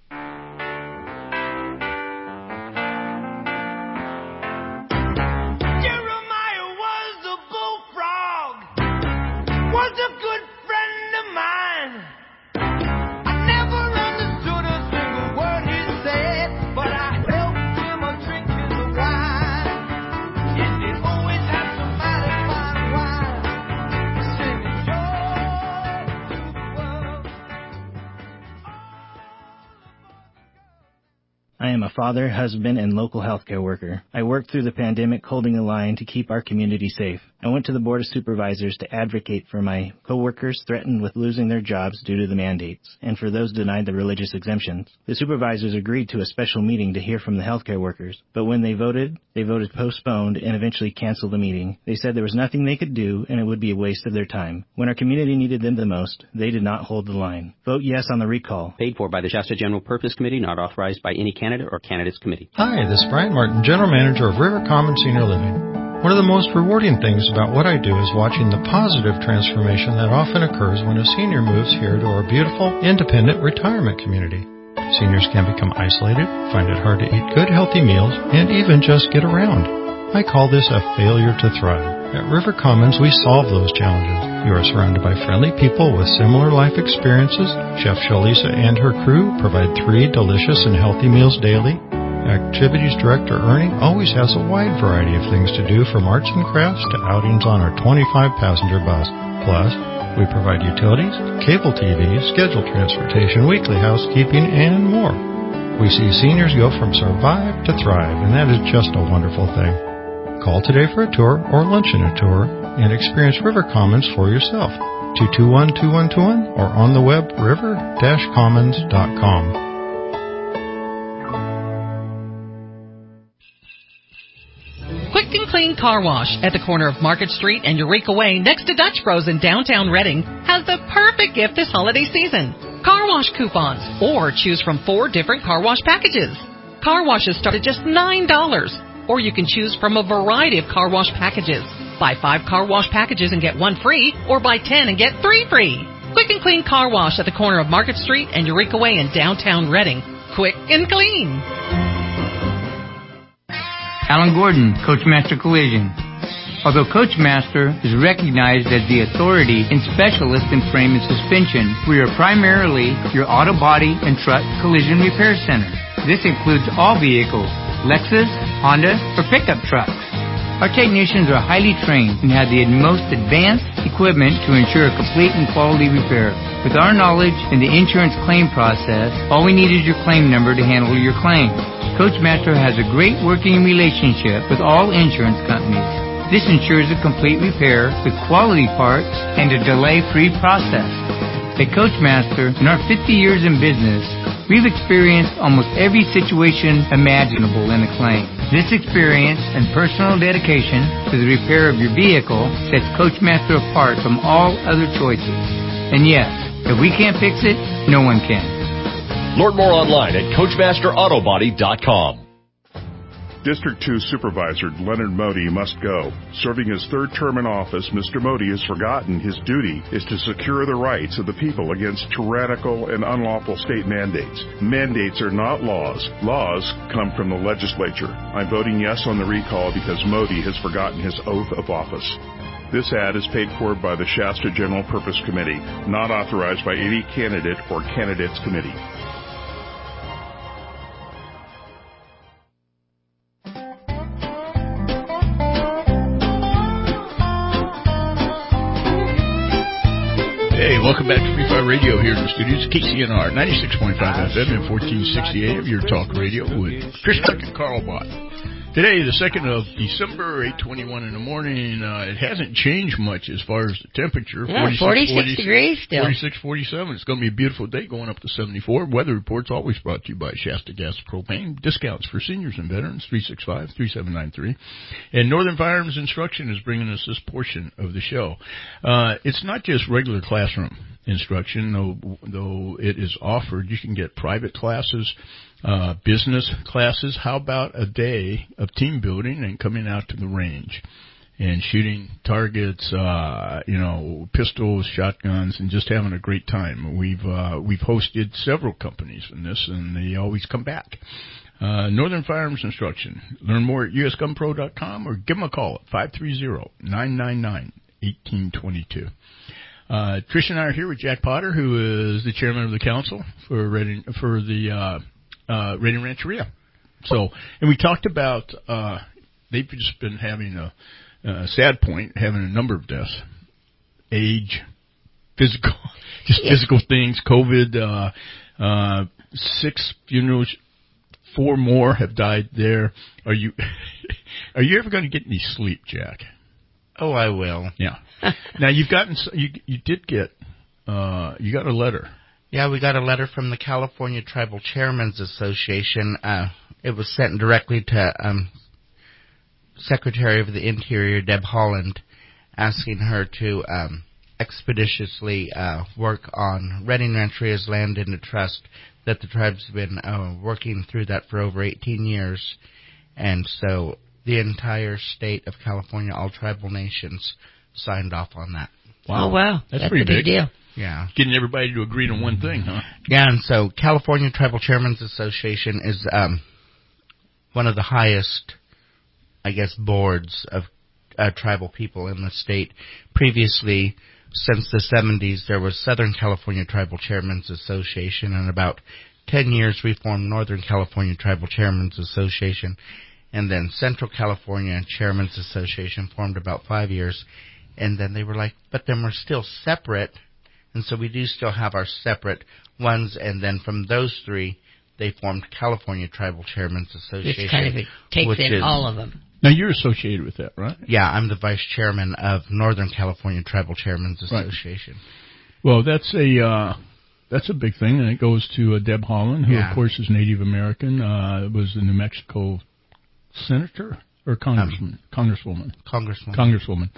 Jeremiah was a bullfrog, was a good friend of mine. I never understood a single word he said, but I helped him a drink his wine. I am a father, husband, and local healthcare worker. I worked through the pandemic holding the line to keep our community safe. I went to the Board of Supervisors to advocate for my coworkers threatened with losing their jobs due to the mandates, and for those denied the religious exemptions. The supervisors agreed to a special meeting to hear from the healthcare workers, but when they voted, they voted postponed and eventually canceled the meeting. They said there was nothing they could do, and it would be a waste of their time. When our community needed them the most, they did not hold the line. Vote yes on the recall. Paid for by the Shasta General Purpose Committee, not authorized by any candidate or candidates committee. Hi, this is Brian Martin, General Manager of River Commons Senior Living. One of the most rewarding things about what I do is watching the positive transformation that often occurs when a senior moves here to our beautiful, independent retirement community. Seniors can become isolated, find it hard to eat good, healthy meals, and even just get around. I call this a failure to thrive. At River Commons, we solve those challenges. You are surrounded by friendly people with similar life experiences. Chef Shalisa and her crew provide three delicious and healthy meals daily. Activities Director Ernie always has a wide variety of things to do, from arts and crafts to outings on our twenty-five passenger bus. Plus, we provide utilities, cable T V, scheduled transportation, weekly housekeeping, and more. We see seniors go from survive to thrive, and that is just a wonderful thing. Call today for a tour or lunch in a tour and experience River Commons for yourself. two two one, two one two one or on the web river dash commons dot com. Quick and Clean Car Wash at the corner of Market Street and Eureka Way next to Dutch Bros in downtown Reading has the perfect gift this holiday season. Car wash coupons, or choose from four different car wash packages. Car washes start at just nine dollars, or you can choose from a variety of car wash packages. Buy five car wash packages and get one free, or buy ten and get three free. Quick and Clean Car Wash at the corner of Market Street and Eureka Way in downtown Reading. Quick and clean. Alan Gordon, Coachmaster Collision. Although Coachmaster is recognized as the authority and specialist in frame and suspension, we are primarily your auto body and truck collision repair center. This includes all vehicles, Lexus, Honda, or pickup trucks. Our technicians are highly trained and have the most advanced equipment to ensure a complete and quality repair. With our knowledge in the insurance claim process, all we need is your claim number to handle your claim. Coachmaster has a great working relationship with all insurance companies. This ensures a complete repair with quality parts and a delay-free process. At Coachmaster, in our fifty years in business, we've experienced almost every situation imaginable in a claim. This experience and personal dedication to the repair of your vehicle sets Coachmaster apart from all other choices. And yes, if we can't fix it, no one can. Learn more online at Coachmaster Auto Body dot com. District two Supervisor Leonard Modi must go. Serving his third term in office, Mister Modi has forgotten his duty is to secure the rights of the people against tyrannical and unlawful state mandates. Mandates are not laws. Laws come from the legislature. I'm voting yes on the recall because Modi has forgotten his oath of office. This ad is paid for by the Shasta General Purpose Committee, not authorized by any candidate or candidates committee. Hey, welcome back to Free Fire Radio here in the studios. K C N R ninety-six point five F M and fourteen sixty A M, your talk radio with Chris Clark and Carl Bott. Today, the second of December, eight twenty-one in the morning. Uh, it hasn't changed much as far as the temperature. Yeah, forty-six degrees still. forty-six, forty-seven. It's going to be a beautiful day going up to seventy-four. Weather reports always brought to you by Shasta Gas Propane. Discounts for seniors and veterans, three six five, three seven nine three. And Northern Firearms Instruction is bringing us this portion of the show. Uh, it's not just regular classroom instruction, though, though it is offered. You can get private classes, uh, business classes. How about a day of team building and coming out to the range and shooting targets, uh, you know, pistols, shotguns, and just having a great time. We've, uh, we've hosted several companies in this, and they always come back. Uh, Northern Firearms Instruction. Learn more at U S gun pro dot com or give them a call at five three zero, nine nine nine, one eight two two. Uh, Trish and I are here with Jack Potter, who is the chairman of the council for Reading, for the, uh, uh, Reading Rancheria. So, and we talked about, uh, they've just been having a, a sad point, having a number of deaths. Age, physical, just yeah. physical things, COVID, uh, uh, six funerals, four more have died there. Are you, are you ever going to get any sleep, Jack? Oh, I will. Yeah. Now you've gotten you you did get uh you got a letter. Yeah, we got a letter from the California Tribal Chairmen's Association. Uh it was sent directly to um Secretary of the Interior Deb Haaland, asking her to um expeditiously uh work on Reading Rancheria's land in the trust that the tribe's been uh, working through that for over eighteen years. And so the entire state of California, all tribal nations, signed off on that. Wow. Oh, wow. That's, That's pretty a big big deal. Yeah. Getting everybody to agree on one thing, huh? Yeah, and so California Tribal Chairmen's Association is um, one of the highest, I guess, boards of uh, tribal people in the state. Previously, since the seventies, there was Southern California Tribal Chairmen's Association, and about ten years we formed Northern California Tribal Chairmen's Association. And then Central California Chairmen's Association formed about five years. And then they were like, but then we're still separate. And so we do still have our separate ones. And then from those three, they formed California Tribal Chairmen's Association. Which kind of takes in is, all of them. Now, you're associated with that, right? Yeah, I'm the vice chairman of Northern California Tribal Chairmen's Association. Right. Well, that's a... Uh That's a big thing, and it goes to uh, Deb Haaland, who, yeah. of course, is Native American, uh, was the New Mexico senator or congressman, um, congresswoman, congresswoman. Congresswoman.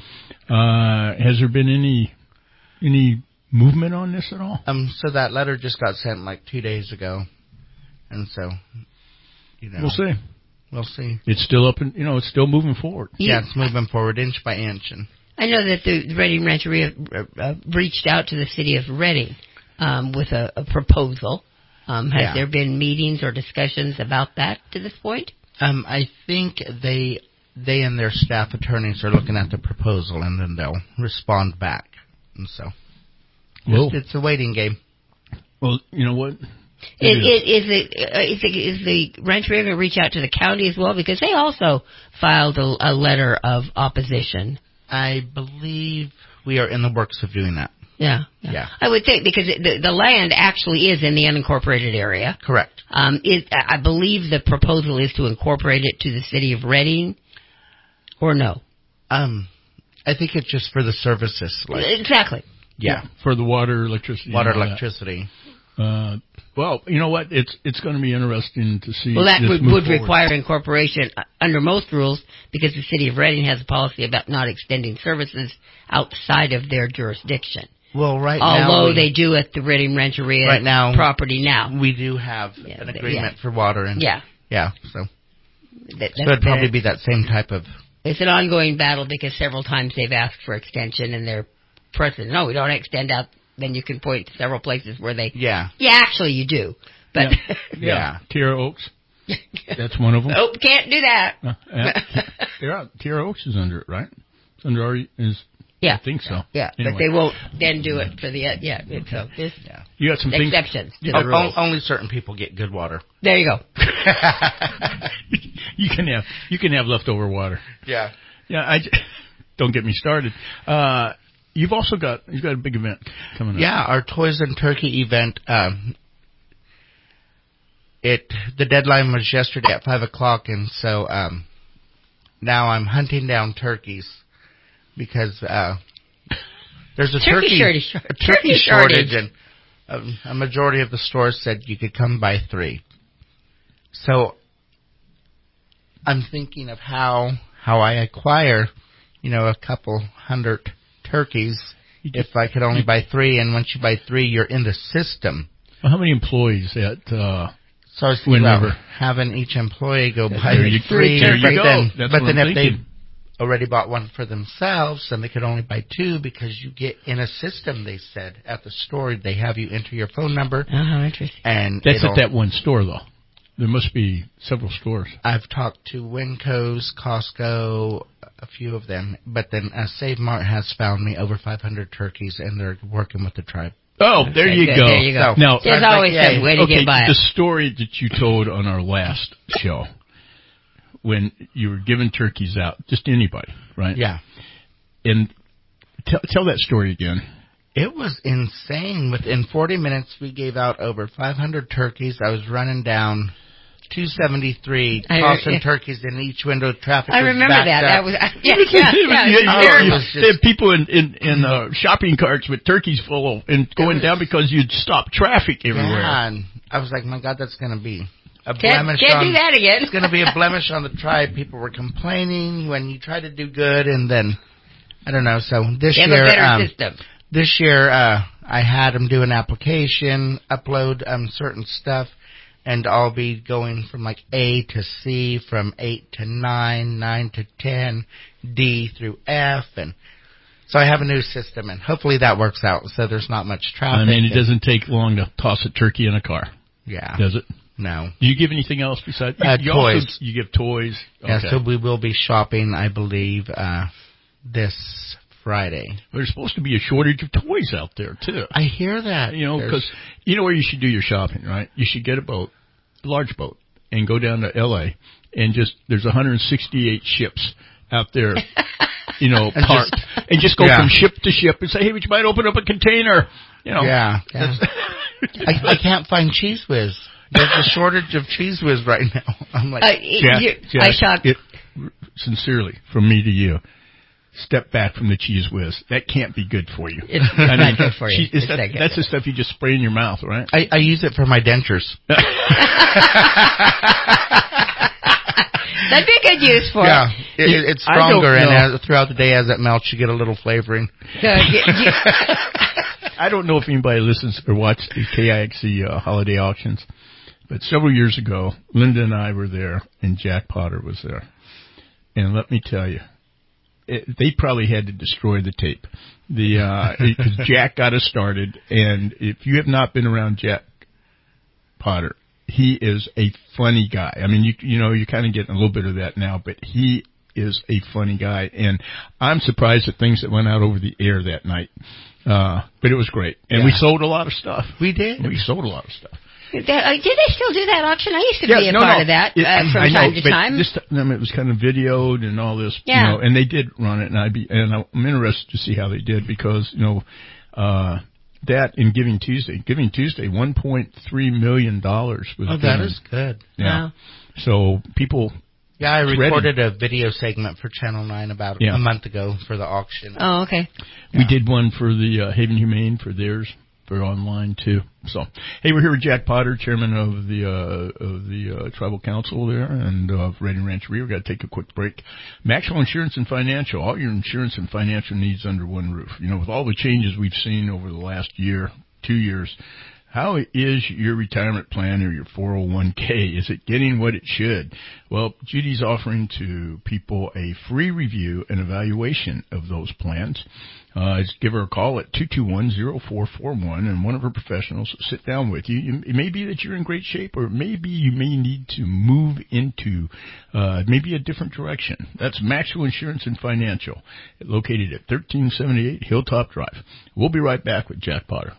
Uh, has there been any any movement on this at all? Um, so that letter just got sent like two days ago, and so you know, we'll see. We'll see. It's still up, and you know, it's still moving forward. Yeah, it's moving forward inch by inch, and I know that the Reading Rancheria uh, reached out to the city of Reading um, with a, a proposal. Um, has Yeah. there been meetings or discussions about that to this point? Um, I think they they and their staff attorneys are looking at the proposal, and then they'll respond back. And so, Well, it's, it's a waiting game. Well, you know what? It, it, is, it, uh, is, the, is the Rancheria going to reach out to the county as well? Because they also filed a, a letter of opposition. I believe we are in the works of doing that. Yeah. Yeah. I would think because the, the land actually is in the unincorporated area. Correct. Um, it, I believe the proposal is to incorporate it to the city of Reading, or no? Um, I think it's just for the services. Like, exactly. Yeah. For the water, electricity. Water, and all electricity. That. Uh, well, you know what? It's it's going to be interesting to see. Well, that this would, move would forward. require incorporation uh, under most rules because the city of Reading has a policy about not extending services outside of their jurisdiction. Well, right now, although we, they do at the Reading Rancheria right now, property now, we do have yeah, an agreement yeah. for water, and yeah, yeah, so that, so it'd probably be that same type of. It's an ongoing battle because several times they've asked for extension, and their president, no, we don't extend out. Then you can point to several places where they, yeah, yeah, actually you do, but yeah, yeah. Tierra Oaks, that's one of them. Nope, can't do that. Uh, yeah. yeah, Tierra Oaks is under it, right? It's under our is. Yeah, I think so. Yeah, anyway. but they won't then do it for the uh, yeah. So this yeah. You got some exceptions things, to the rules. Only certain people get good water. There you go. you can have you can have leftover water. Yeah, yeah. I don't get me started. Uh, you've also got you've got a big event coming up. Yeah, our Toys and Turkey event. Um, it the deadline was yesterday at five o'clock, and so um, now I'm hunting down turkeys. Because uh, there's a turkey, turkey, turkey, a turkey, turkey shortage, shortage. and um, a majority of the stores said you could come buy three. So I'm thinking of how how I acquire, you know, a couple hundred turkeys if I could only buy three. And once you buy three, you're in the system. Well, how many employees at? Uh, so I was thinking about having each employee go buy you, three. There you but go. then, That's but what then I'm if thinking. they already bought one for themselves, then they could only buy two because you get in a system, they said, at the store. They have you enter your phone number. Oh, how interesting. And that's at that one store, though. There must be several stores. I've talked to Winco's, Costco, a few of them, but then uh, Save Mart has found me over five hundred turkeys, and they're working with the tribe. Oh, there you go. There you go. So, now, there's always like, some way to okay, get by. The story that you told on our last show, when you were giving turkeys out, just anybody, right? Yeah. And tell tell that story again. It was insane. Within forty minutes, we gave out over five hundred turkeys. I was running down two seventy-three, I tossing re- turkeys in each window. Traffic I was remember backed that. up. That was yeah, yeah, yeah, you, yeah, you, oh, you, it was they just- had people in in, in uh, shopping carts with turkeys full and going was- down because you'd stop traffic everywhere. Yeah, and I was like, my God, that's going to be a Can't, blemish can't on, do that again. It's going to be a blemish on the tribe. People were complaining when you try to do good, and then I don't know. So this They have year, a better um, system. this year, uh, I had them do an application, upload um, certain stuff, and I'll be going from like A to C, from eight to nine, nine to ten, D through F, and so I have a new system, and hopefully that works out. So there's not much traffic. I mean, it doesn't take long to toss a turkey in a car. Yeah. Does it? No. Do you give anything else besides Uh, you toys? Also, you give toys. Yeah, Okay. so we will be shopping, I believe, uh, this Friday. There's supposed to be a shortage of toys out there too. I hear that. You know, There's- because you know where you should do your shopping, right? You should get a boat, a large boat, and go down to L A and just there's one hundred sixty-eight ships out there, you know, And parked, just- and just go yeah. from ship to ship and say, hey, would you mind open up a container? You know, Yeah. yeah. I, I can't find Cheese Whiz. There's a shortage of Cheese Whiz right now. I'm like, Uh, Jack, you, Jack, I shot. It, sincerely, from me to you, step back from the Cheese Whiz. That can't be good for you. It's I not good for you. Cheese, is It's that, not good. that's the stuff you just spray in your mouth, right? I, I use it for my dentures. That'd be a good use for Yeah, it. it, it, it's I don't stronger, and know. as, throughout the day as it melts, you get a little flavoring. So, you, you, I don't know if anybody listens or watches the K I X C uh, holiday auctions, but several years ago, Linda and I were there, and Jack Potter was there. And let me tell you, it, they probably had to destroy the tape. The uh, because Jack got us started, and if you have not been around Jack Potter, he is a funny guy. I mean, you you know, you're kind of getting a little bit of that now, but he is a funny guy, and I'm surprised at things that went out over the air that night. Uh, but it was great, and yeah. we sold a lot of stuff. We did. We sold a lot of stuff. Did they still do that auction? I used to yeah, be a no, part no. of that it, uh, from I time know, to time. This time it was kind of videoed and all this, yeah. you know, and they did run it, and I'd be, and I'm interested to see how they did because, you know, uh, that in Giving Tuesday, Giving Tuesday, one point three million dollars was. Oh, that is good. Yeah. Wow. So people. Yeah, I recorded ready. a video segment for Channel nine about yeah. a month ago for the auction. Oh, okay. We yeah. did one for the uh, Haven Humane for theirs. For online too. So, hey, we're here with Jack Potter, chairman of the uh, of the uh, tribal council there, and uh, Redding Rancheria. We've got to take a quick break. Maxwell Insurance and Financial, all your insurance and financial needs under one roof. You know, with all the changes we've seen over the last year, two years, how is your retirement plan or your four oh one k? Is it getting what it should? Well, Judy's offering to people a free review and evaluation of those plans. Uh, just give her a call at two two one, zero four four one, and one of her professionals will sit down with you. you. It may be that you're in great shape, or maybe you may need to move into uh, maybe a different direction. That's Maxwell Insurance and Financial, located at thirteen seventy-eight Hilltop Drive. We'll be right back with Jack Potter.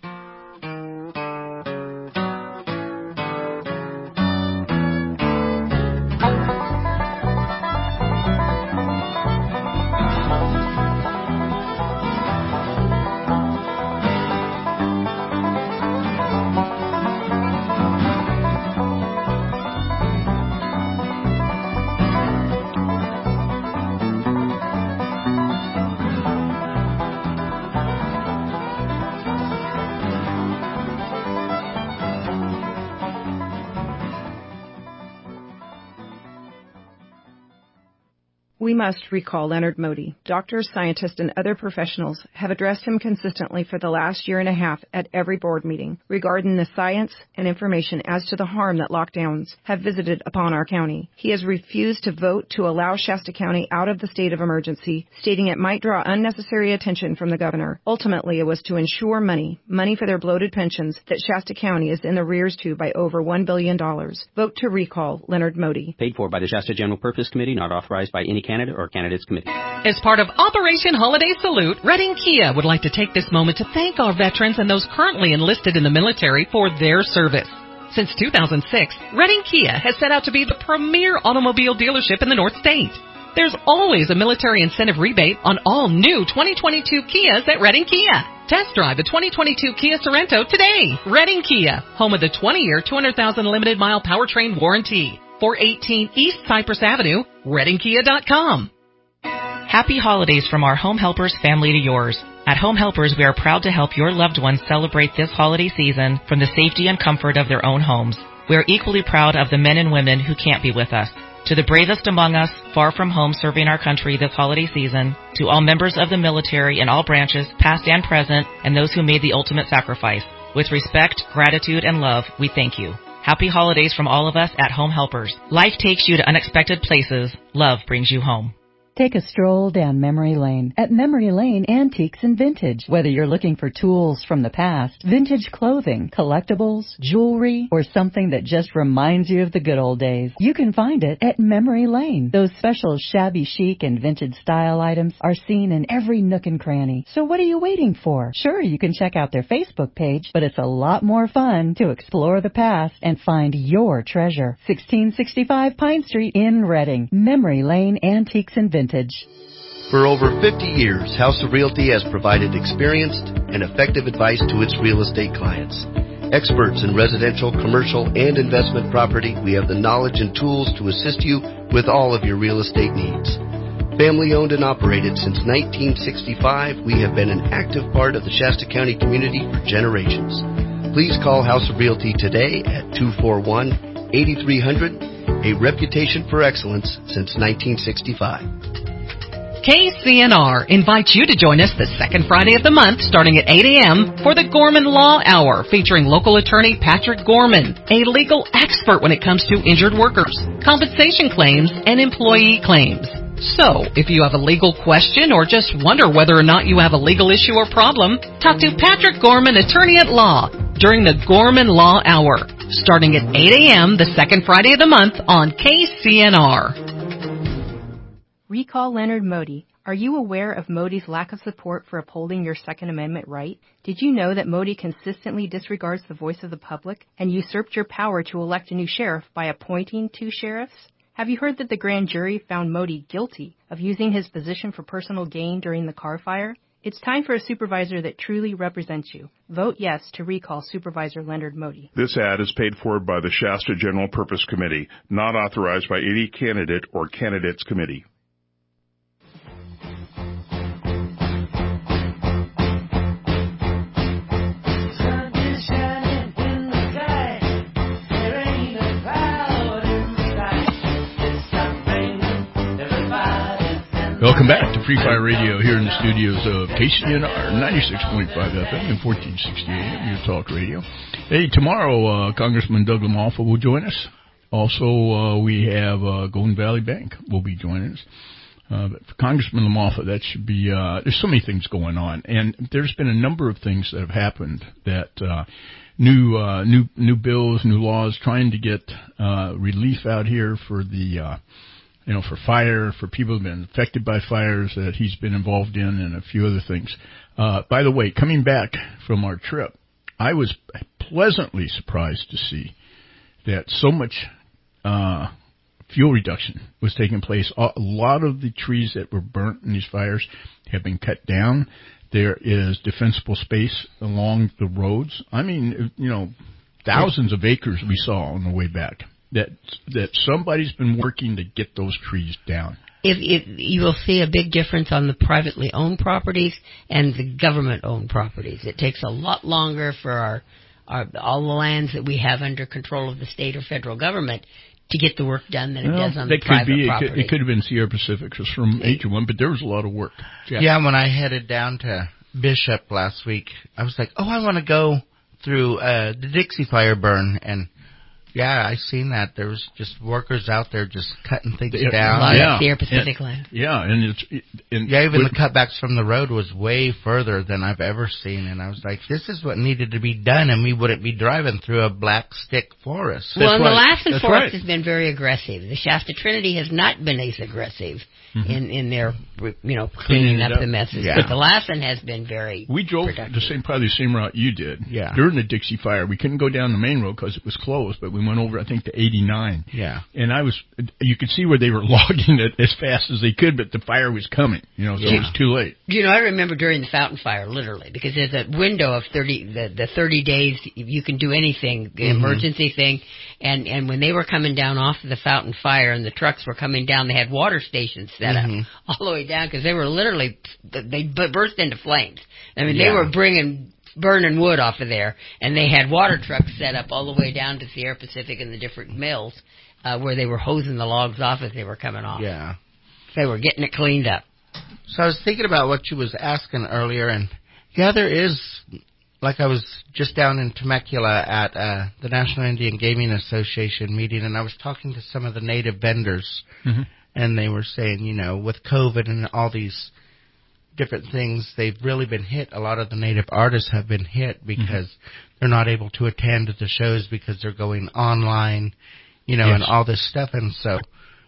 We must recall Leonard Modi. Doctors, scientists, and other professionals have addressed him consistently for the last year and a half at every board meeting regarding the science and information as to the harm that lockdowns have visited upon our county. He has refused to vote to allow Shasta County out of the state of emergency, stating it might draw unnecessary attention from the governor. Ultimately, it was to ensure money, money for their bloated pensions that Shasta County is in the rears to by over one billion dollars. Vote to recall Leonard Modi. Paid for by the Shasta General Purpose Committee, not authorized by any candidate or candidates committee. As part of Operation Holiday Salute, Redding Kia would like to take this moment to thank our veterans and those currently enlisted in the military for their service. Since two thousand six, Redding Kia has set out to be the premier automobile dealership in the North State. There's always a military incentive rebate on all new twenty twenty-two Kias at Redding Kia. Test drive the twenty twenty-two Kia Sorento today. Redding Kia, home of the twenty-year, two hundred thousand limited mile powertrain warranty. four eighteen East Cypress Avenue, redding kia dot com. Happy holidays from our Home Helpers family to yours. At Home Helpers, we are proud to help your loved ones celebrate this holiday season from the safety and comfort of their own homes. We are equally proud of the men and women who can't be with us. To the bravest among us, far from home serving our country this holiday season, to all members of the military in all branches, past and present, and those who made the ultimate sacrifice, with respect, gratitude, and love, we thank you. Happy holidays from all of us at Home Helpers. Life takes you to unexpected places. Love brings you home. Take a stroll down memory lane at Memory Lane Antiques and Vintage. Whether you're looking for tools from the past, vintage clothing, collectibles, jewelry, or something that just reminds you of the good old days, you can find it at Memory Lane. Those special shabby chic and vintage style items are seen in every nook and cranny. So what are you waiting for? Sure, you can check out their Facebook page, but it's a lot more fun to explore the past and find your treasure. sixteen sixty-five Pine Street in Redding. Memory Lane Antiques and Vintage. For over fifty years, House of Realty has provided experienced and effective advice to its real estate clients. Experts in residential, commercial, and investment property, we have the knowledge and tools to assist you with all of your real estate needs. Family owned and operated since nineteen sixty-five, we have been an active part of the Shasta County community for generations. Please call House of Realty today at two four one, eight three zero zero, a reputation for excellence since nineteen sixty-five. K C N R invites you to join us the second Friday of the month starting at eight a.m. for the Gorman Law Hour featuring local attorney Patrick Gorman, a legal expert when it comes to injured workers, compensation claims, and employee claims. So, if you have a legal question or just wonder whether or not you have a legal issue or problem, talk to Patrick Gorman, attorney at law, during the Gorman Law Hour, starting at eight a.m. the second Friday of the month on K C N R. Recall Leonard Modi. Are you aware of Modi's lack of support for upholding your Second Amendment right? Did you know that Modi consistently disregards the voice of the public and usurped your power to elect a new sheriff by appointing two sheriffs? Have you heard that the grand jury found Modi guilty of using his position for personal gain during the car fire? It's time for a supervisor that truly represents you. Vote yes to recall Supervisor Leonard Modi. This ad is paid for by the Shasta General Purpose Committee, not authorized by any candidate or candidates committee. Welcome back to Free Fire Radio here in the studios of K C N R ninety-six point five F M and fourteen sixty A M, your talk radio. Hey, tomorrow uh, Congressman Doug LaMalfa will join us. Also, uh, we have uh, Golden Valley Bank will be joining us. Uh, but for Congressman LaMalfa, that should be, uh, there's so many things going on. And there's been a number of things that have happened that uh, new uh, new new bills, new laws, trying to get uh, relief out here for the uh you know, for fire, for people who've been affected by fires that he's been involved in, and a few other things. Uh, by the way, coming back from our trip, I was pleasantly surprised to see that so much uh, fuel reduction was taking place. A lot of the trees that were burnt in these fires have been cut down. There is defensible space along the roads. I mean, you know, thousands of acres we saw on the way back. That that somebody's been working to get those trees down. If, if you will see a big difference on the privately owned properties and the government-owned properties. It takes a lot longer for our, our all the lands that we have under control of the state or federal government to get the work done than it well, does on the private could be, property. It could, it could have been Sierra Pacific from H one, but there was a lot of work. Jack. Yeah, when I headed down to Bishop last week, I was like, oh, I want to go through uh, the Dixie Fire burn, and yeah, I seen that. There was just workers out there just cutting things yeah, down. A lot yeah. of Sierra Pacific and, land. Yeah, and it's and yeah, even the cutbacks from the road was way further than I've ever seen, and I was like, this is what needed to be done, and we wouldn't be driving through a black stick forest. Well, That's and right. the Lassen That's forest right. has been very aggressive. The Shasta Trinity has not been as aggressive mm-hmm. in in their you know cleaning, cleaning up, up the messes, yeah. but the Lassen has been very. We drove productive. the same probably the same route you did. Yeah. During the Dixie Fire, we couldn't go down the main road because it was closed, but we went over I think to eighty-nine. Yeah. And I was, you could see where they were logging it as fast as they could, but the fire was coming, you know, so yeah. it was too late. You know, I remember during the Fountain Fire, literally, because there's a window of thirty, the, the thirty days, you can do anything, the mm-hmm. emergency thing, and, and when they were coming down off of the Fountain Fire and the trucks were coming down, they had water stations set mm-hmm. up all the way down, because they were literally, they burst into flames. I mean, yeah. they were bringing burning wood off of there, and they had water trucks set up all the way down to Sierra Pacific and the different mills. Uh, where they were hosing the logs off as they were coming off. Yeah. They were getting it cleaned up. So I was thinking about what you was asking earlier, and yeah, there is, like I was just down in Temecula at uh, the National Indian Gaming Association meeting, and I was talking to some of the native vendors, mm-hmm. and they were saying, you know, with COVID and all these different things, they've really been hit. A lot of the native artists have been hit because mm-hmm. they're not able to attend the shows because they're going online. You know, yes. and all this stuff, and so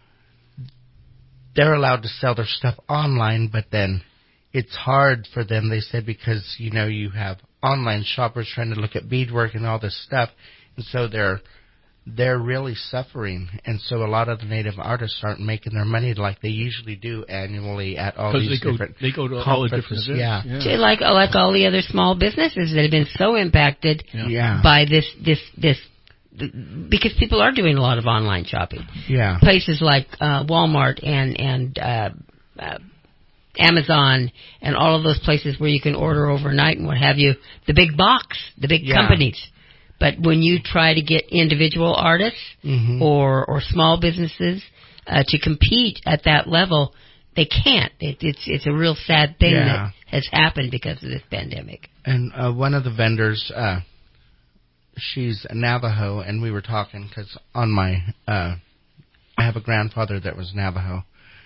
they're allowed to sell their stuff online, but then it's hard for them, they said, because, you know, you have online shoppers trying to look at beadwork and all this stuff, and so they're they're really suffering, and so a lot of the native artists aren't making their money like they usually do annually at all these they go, different they go to all the different events. Yeah. yeah. Like, like all the other small businesses that have been so impacted yeah. by this, this, this, because people are doing a lot of online shopping. Yeah. Places like uh, Walmart and and uh, uh, Amazon and all of those places where you can order overnight and what have you. The big box, the big yeah. companies. But when you try to get individual artists mm-hmm. or or small businesses uh, to compete at that level, they can't. It, it's it's a real sad thing yeah. that has happened because of this pandemic. And uh, one of the vendors. Uh, She's a Navajo, and we were talking because on my, uh, I have a grandfather that was Navajo,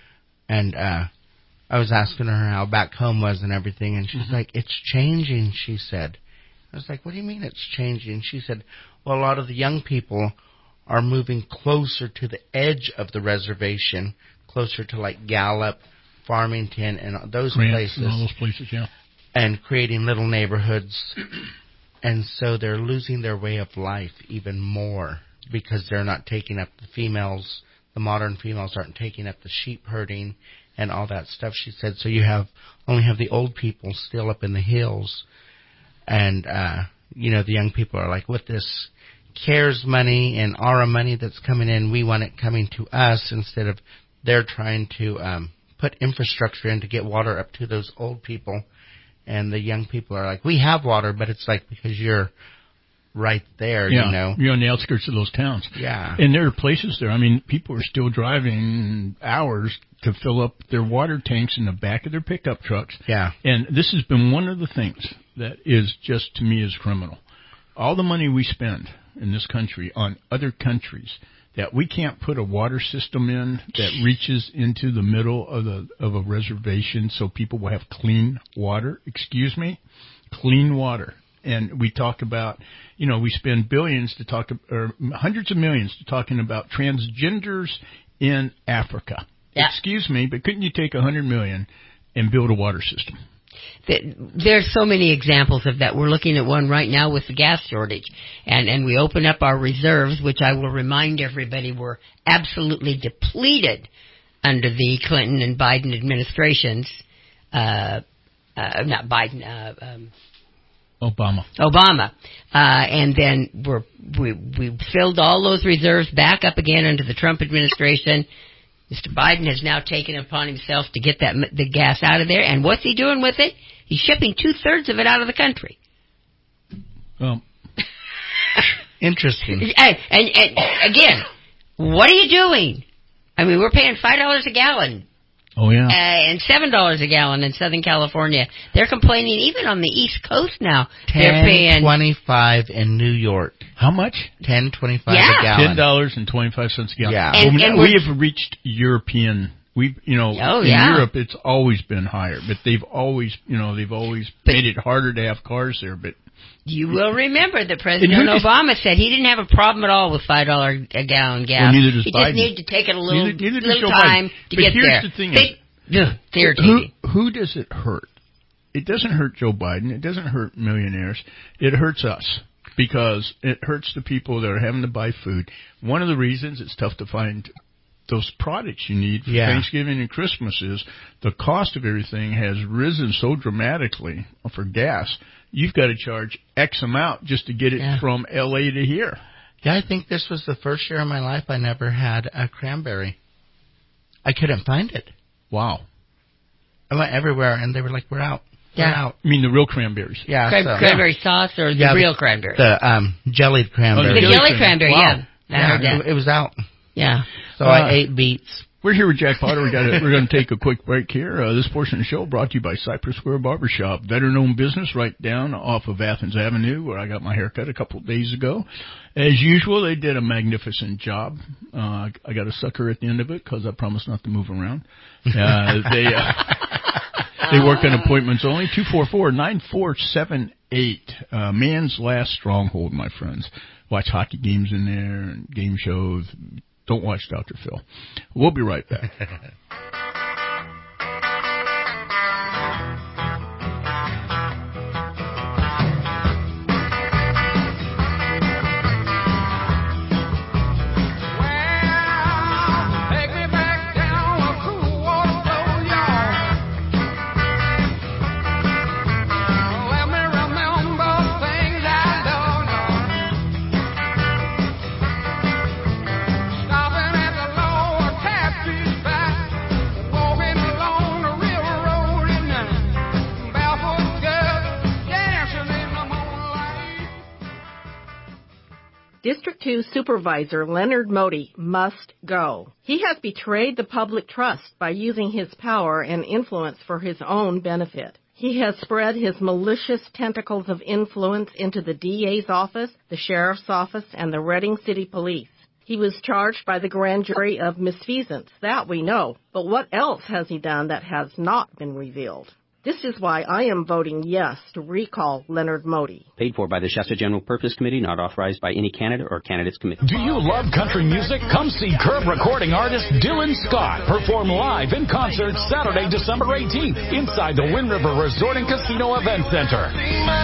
And uh, I was asking her how back home was and everything, and she's mm-hmm. like, it's changing, she said. I was like, what do you mean it's changing? She said, well, a lot of the young people are moving closer to the edge of the reservation, closer to like Gallup, Farmington, and those Grant, places. And all those places, yeah. And creating little neighborhoods. And so they're losing their way of life even more because they're not taking up the females. The modern females aren't taking up the sheep herding and all that stuff, she said. So you have only have the old people still up in the hills. And, uh, you know, the young people are like, with this CARES money and A R A money that's coming in, we want it coming to us instead of they're trying to um, put infrastructure in to get water up to those old people. And the young people are like, we have water, but it's like because you're right there, yeah, you know. You're on the outskirts of those towns. Yeah. And there are places there. I mean, people are still driving hours to fill up their water tanks in the back of their pickup trucks. Yeah. And this has been one of the things that is just, to me, is criminal. All the money we spend in this country on other countries that we can't put a water system in that reaches into the middle of the of a reservation so people will have clean water. Excuse me? Clean water. And we talk about, you know, we spend billions to talk, or hundreds of millions to talking about transgenders in Africa. Yeah. Excuse me, but couldn't you take a hundred million and build a water system? There's so many examples of that. We're looking at one right now with the gas shortage. And, and we open up our reserves, which I will remind everybody were absolutely depleted under the Clinton and Biden administrations. Uh, uh, not Biden, uh, um, Obama. Obama. Uh, and then we're, we, we filled all those reserves back up again under the Trump administration. Mister Biden has now taken it upon himself to get that the gas out of there. And what's he doing with it? He's shipping two-thirds of it out of the country. Well, interesting. And, and, and again, what are you doing? I mean, we're paying five dollars a gallon. Oh, yeah. Uh, and seven dollars a gallon in Southern California. They're complaining even on the East Coast now. They're paying ten twenty-five in New York. How much? ten twenty-five yeah. a gallon. ten dollars and twenty-five cents a gallon. Yeah. And, well, and we have reached European. We, you know, oh, in yeah. Europe it's always been higher, but they've always, you know, they've always but, made it harder to have cars there. But you will remember that President Obama said he didn't have a problem at all with five dollars a gallon gas. Well, neither does he Biden. just needed to take it a little, neither, neither little does time Biden. to but get here's there. The thing they, is, ugh, they're who, who does it hurt? It doesn't hurt Joe Biden. It doesn't hurt millionaires. It hurts us because it hurts the people that are having to buy food. One of the reasons it's tough to find those products you need for yeah. Thanksgiving and Christmas is the cost of everything has risen so dramatically for gas. You've got to charge X amount just to get it yeah. from L A to here. Yeah, I think this was the first year of my life I never had a cranberry. I couldn't find it. Wow. I went everywhere, and they were like, we're out. We're yeah. out. You mean the real cranberries? Yeah. Cran- so, cranberry yeah. sauce or the yeah, real cranberry? The um, jellied cranberry. Oh, the jelly, jelly cranberry, cranberry. Wow. yeah. I heard yeah, that. It, it was out. Yeah. So uh, I ate beets. We're here with Jack Potter. We got we're going to take a quick break here. Uh, this portion of the show brought to you by Cypress Square Barbershop, veteran-owned business right down off of Athens Avenue, where I got my haircut a couple of days ago. As usual, they did a magnificent job. Uh, I got a sucker at the end of it because I promised not to move around. Uh, they uh, they work on appointments only. two four four, nine four seven eight. Uh, man's last stronghold, my friends. Watch hockey games in there and game shows. Don't watch Doctor Phil. We'll be right back. District two Supervisor Leonard Modi must go. He has betrayed the public trust by using his power and influence for his own benefit. He has spread his malicious tentacles of influence into the D A's office, the Sheriff's office, and the Reading City Police. He was charged by the grand jury of misfeasance. That we know. But what else has he done that has not been revealed? This is why I am voting yes to recall Leonard Modi. Paid for by the Shasta General Purpose Committee, not authorized by any candidate or candidates committee. Do you love country music? Come see Curb recording artist Dylan Scott perform live in concert Saturday, December eighteenth inside the Wind River Resort and Casino Event Center.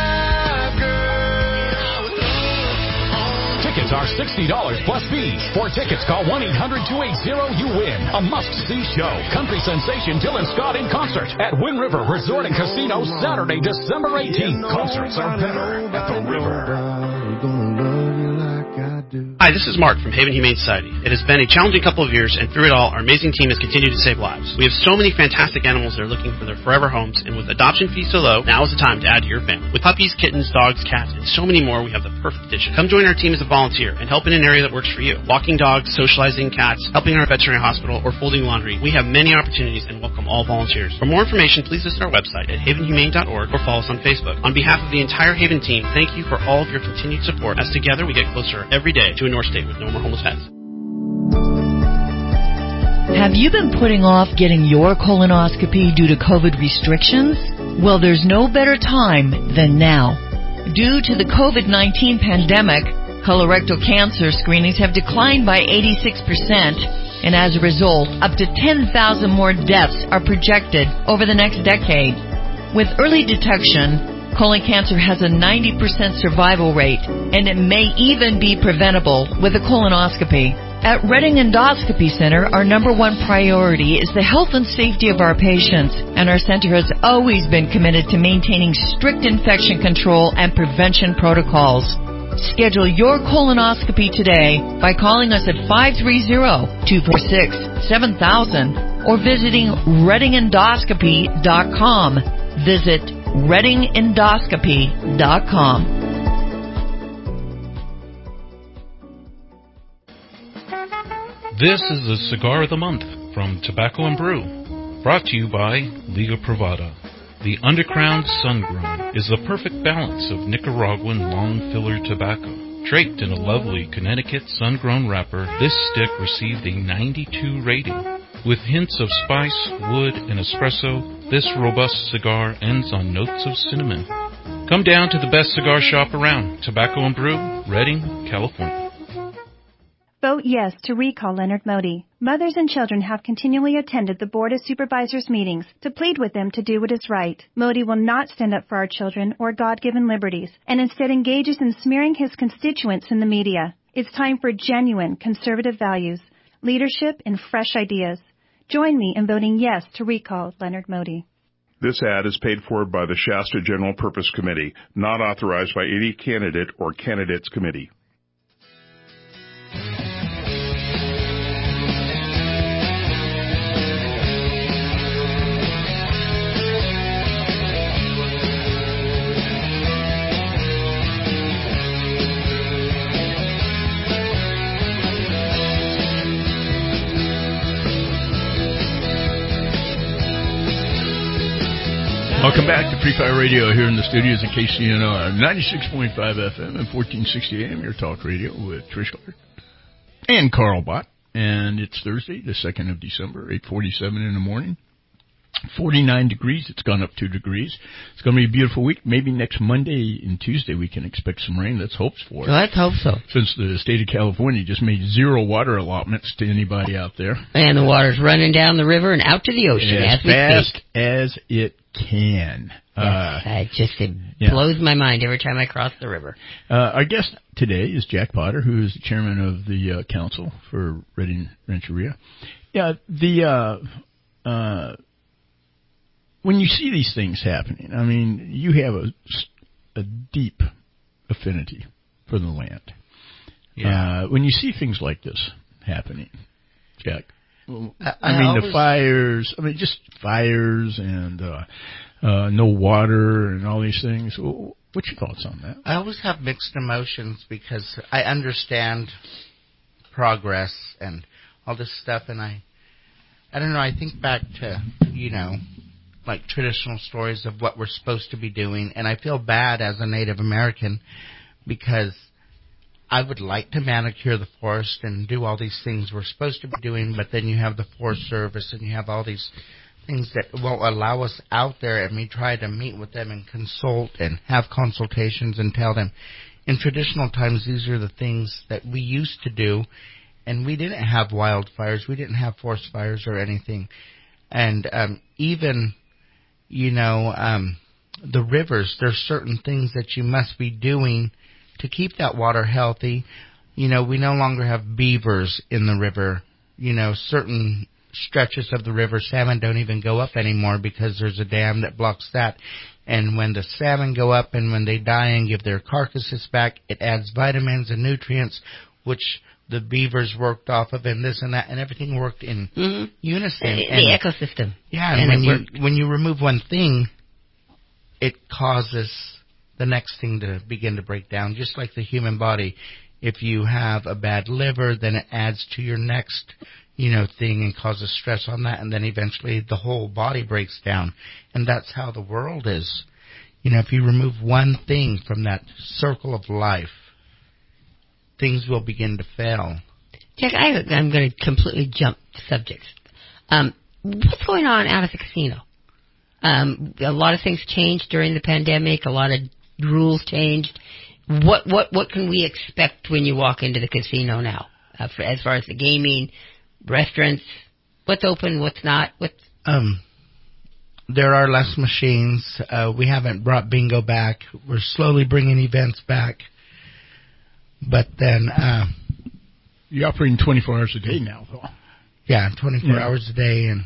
Tickets are sixty dollars plus fees. For tickets, call one eight hundred two eight zero you win. A must-see show. Country sensation Dylan Scott in concert at Wind River Resort and Casino Saturday, December eighteenth. Concerts are better at the river. Hi, this is Mark from Haven Humane Society. It has been a challenging couple of years, and through it all, our amazing team has continued to save lives. We have so many fantastic animals that are looking for their forever homes, and with adoption fees so low, now is the time to add to your family. With puppies, kittens, dogs, cats, and so many more, we have the perfect addition. Come join our team as a volunteer and help in an area that works for you. Walking dogs, socializing cats, helping in our veterinary hospital, or folding laundry. We have many opportunities and welcome all volunteers. For more information, please visit our website at haven humane dot org or follow us on Facebook. On behalf of the entire Haven team, thank you for all of your continued support, as together we get closer every day to a North State with no more homeless pets. Have you been putting off getting your colonoscopy due to COVID restrictions? Well, there's no better time than now. Due to the COVID nineteen pandemic, colorectal cancer screenings have declined by eighty-six percent, and as a result, up to ten thousand more deaths are projected over the next decade. With early detection, colon cancer has a ninety percent survival rate, and it may even be preventable with a colonoscopy. At Redding Endoscopy Center, our number one priority is the health and safety of our patients, and our center has always been committed to maintaining strict infection control and prevention protocols. Schedule your colonoscopy today by calling us at five three zero, two four six, seven thousand or visiting redding endoscopy dot com. Visit redding endoscopy dot com. This is the Cigar of the Month from Tobacco and Brew, brought to you by Liga Privada. The Undercrown Sun-Grown is the perfect balance of Nicaraguan long filler tobacco. Draped in a lovely Connecticut sun-grown wrapper, this stick received a ninety-two rating. With hints of spice, wood, and espresso, this robust cigar ends on notes of cinnamon. Come down to the best cigar shop around, Tobacco and Brew, Redding, California. Vote yes to recall Leonard Modi. Mothers and children have continually attended the Board of Supervisors meetings to plead with them to do what is right. Modi will not stand up for our children or God-given liberties, and instead engages in smearing his constituents in the media. It's time for genuine conservative values, leadership, and fresh ideas. Join me in voting yes to recall Leonard Modi. This ad is paid for by the Shasta General Purpose Committee, not authorized by any candidate or candidates committee. Welcome back to Free Fire Radio here in the studios at K C N R, ninety-six point five F M and fourteen sixty A M, your talk radio with Trish Clark and Carl Bott. And it's Thursday, the second of December, eight forty-seven in the morning. forty-nine degrees. It's gone up two degrees. It's going to be a beautiful week. Maybe next Monday and Tuesday we can expect some rain. Let's hope for it. Well, let's hope so. Since the state of California just made zero water allotments to anybody out there. And the water's running down the river and out to the ocean as, as we fast speak. as it can. Yes, uh, I just it yeah. blows my mind every time I cross the river. Uh, our guest today is Jack Potter, who is the chairman of the uh, council for Redding Rancheria. Yeah, the uh, uh, when you see these things happening, I mean, you have a, a deep affinity for the land. Yeah. Uh, when you see things like this happening, Jack. Well, I, I, I mean, always, the fires, I mean, just fires and uh, uh, no water and all these things. What's your thoughts on that? I always have mixed emotions because I understand progress and all this stuff, and I, I don't know, I think back to, you know, like traditional stories of what we're supposed to be doing, and I feel bad as a Native American because I would like to manicure the forest and do all these things we're supposed to be doing, but then you have the Forest Service and you have all these things that won't allow us out there, and we try to meet with them and consult and have consultations and tell them, in traditional times, these are the things that we used to do, and we didn't have wildfires, we didn't have forest fires or anything. And um, even, you know, um, the rivers, there's certain things that you must be doing to keep that water healthy. You know, we no longer have beavers in the river. You know, certain stretches of the river, salmon don't even go up anymore because there's a dam that blocks that. And when the salmon go up and when they die and give their carcasses back, it adds vitamins and nutrients, which the beavers worked off of, and this and that, and everything worked in mm-hmm. unison. The, and, the ecosystem. Yeah, and and, when you worked. when you remove one thing, it causes the next thing to begin to break down, just like the human body. If you have a bad liver, then it adds to your next, you know, thing and causes stress on that, and then eventually the whole body breaks down. And that's how the world is. You know, if you remove one thing from that circle of life, things will begin to fail. Jack, I, I'm going to completely jump subjects. Um, what's going on out at the casino? Um, a lot of things changed during the pandemic. A lot of rules changed. What what what can we expect when you walk into the casino now, uh, for, as far as the gaming, restaurants? What's open? What's not? What's um, there are less machines. Uh, we haven't brought bingo back. We're slowly bringing events back. But then uh, you're operating twenty-four hours a day now, though. Yeah, twenty-four yeah. hours a day. And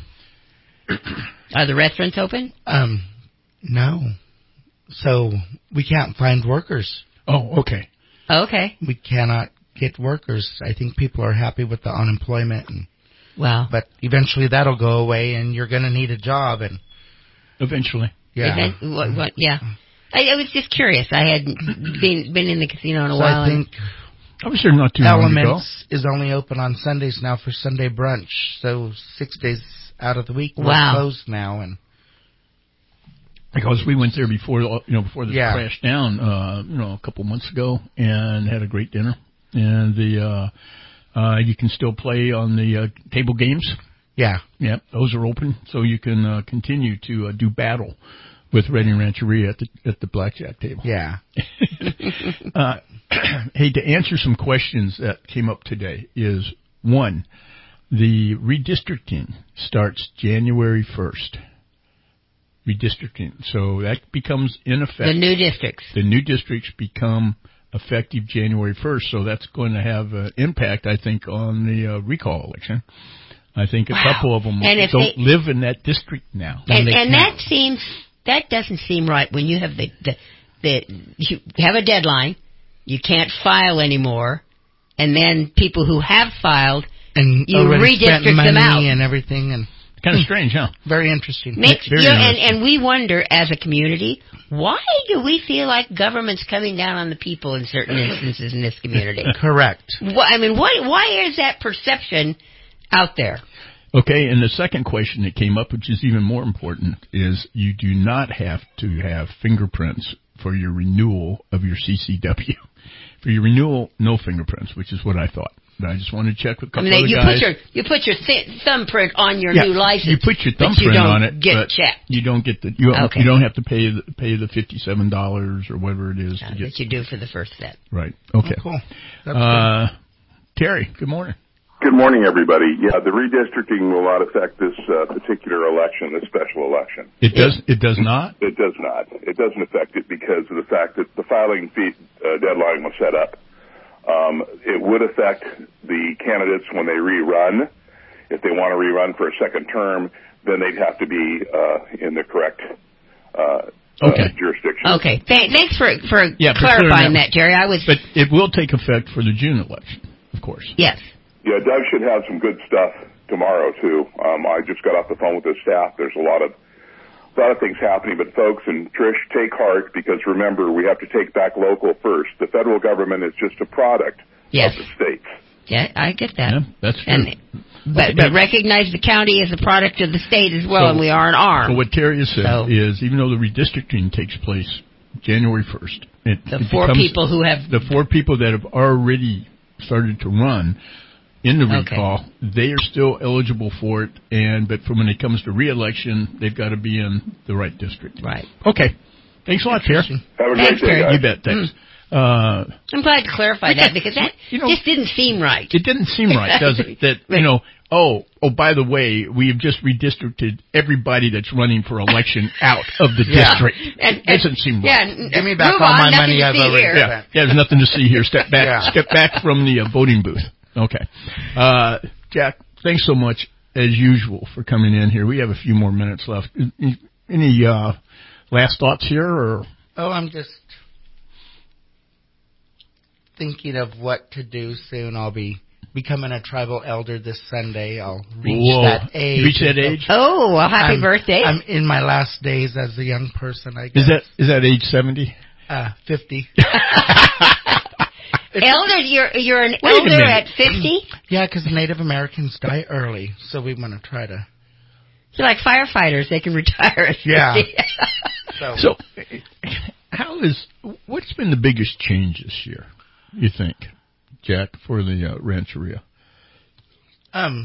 are the restaurants open? Um, no. So we can't find workers. Oh, okay. Okay. We cannot get workers. I think people are happy with the unemployment. And, wow. But eventually that'll go away, and you're going to need a job. And eventually. Yeah. Event, what, what, yeah. I, I was just curious. I hadn't been been in the casino in a so while. I think I was there not too long ago. Elements is only open on Sundays now for Sunday brunch. So six days out of the week we're wow. closed now. And because we went there before, you know, before this yeah. crashed down, uh, you know, a couple months ago, and had a great dinner. And the uh, uh, you can still play on the uh, table games. Yeah, yeah, those are open, so you can uh, continue to uh, do battle with Redding Rancheria at the at the blackjack table. Yeah. uh, hey, to answer some questions that came up today is one, the redistricting starts January first. Redistricting. So that becomes in effect. The new districts. The new districts become effective January first. So that's going to have an impact, I think, on the uh, recall election. I think a wow. couple of them and don't they, live in that district now. And, and that seems, that doesn't seem right when you have the, the, the, you have a deadline, you can't file anymore, and then people who have filed, and you redistrict them out. And everything, and kind of strange, huh? Very interesting. Makes, Very you know, interesting. And, and we wonder, as a community, why do we feel like government's coming down on the people in certain instances in this community? Correct. Well, I mean, why why is that perception out there? Okay, and the second question that came up, which is even more important, is you do not have to have fingerprints for your renewal of your C C W. For your renewal, no fingerprints, which is what I thought. I just wanted to check with a couple I mean, of you guys. Put your, you put your th- thumbprint on your yeah, new license. You put your thumbprint but you don't on it, get but checked. you don't get the you, okay. you don't have to pay the, pay the fifty-seven dollars or whatever it is. Uh, to get, that you do for the first set. Right. Okay. Oh, cool. That's uh, Terry, good morning. Good morning, everybody. Yeah, the redistricting will not affect this uh, particular election, this special election. It does. It does not. It does not. It doesn't affect it because of the fact that the filing fee uh, deadline was set up. Um, it would affect the candidates when they rerun. If they want to rerun for a second term, then they'd have to be uh, in the correct uh, okay. uh, jurisdiction. Okay. Th- thanks for for yeah, clarifying that, Jerry. I was, but it will take effect for the June election, of course. Yes. Yeah, Doug should have some good stuff tomorrow too. Um, I just got off the phone with his staff. There's a lot of a lot of things happening, but folks and Trish, take heart because remember we have to take back local first. The federal government is just a product yes. of the states. Yeah, I get that. Yeah, that's true. And, but but recognize the county as a product of the state as well, so, and we are an arm. So what Terry has said so. is, even though the redistricting takes place January first. It, the it four becomes, people who have... The four people that have already started to run in the recall, okay. they are still eligible for it, and but from when it comes to re-election, they've got to be in the right district. Right. Okay. Thanks a lot, Pierre. Have a great day, guys. You bet. Thanks. Mm. Uh, I'm glad to clarify that because that you know, just didn't seem right. It didn't seem right, does it? That, you know, oh, oh, by the way, we've just redistricted everybody that's running for election out of the yeah. district. And, it doesn't seem yeah, right. Give me back all on, my money I've already spent. Yeah. yeah, there's nothing to see here. Step back, yeah. step back from the uh, voting booth. Okay. Uh, Jack, thanks so much, as usual, for coming in here. We have a few more minutes left. Any uh, last thoughts here? Or? Oh, I'm just thinking of what to do soon. I'll be becoming a tribal elder this Sunday. I'll reach Whoa. that age. Reach that age? Oh, well, happy I'm, birthday. I'm in my last days as a young person, I guess. Is that is that age seventy? Uh, fifty. Elder, you're you're an Wait elder at fifty? Yeah, because Native Americans die early, so we want to try to... You're like firefighters. They can retire at fifty. Yeah. so, so, how is... What's been the biggest change this year, you think, Jack, for the uh, Rancheria? Um,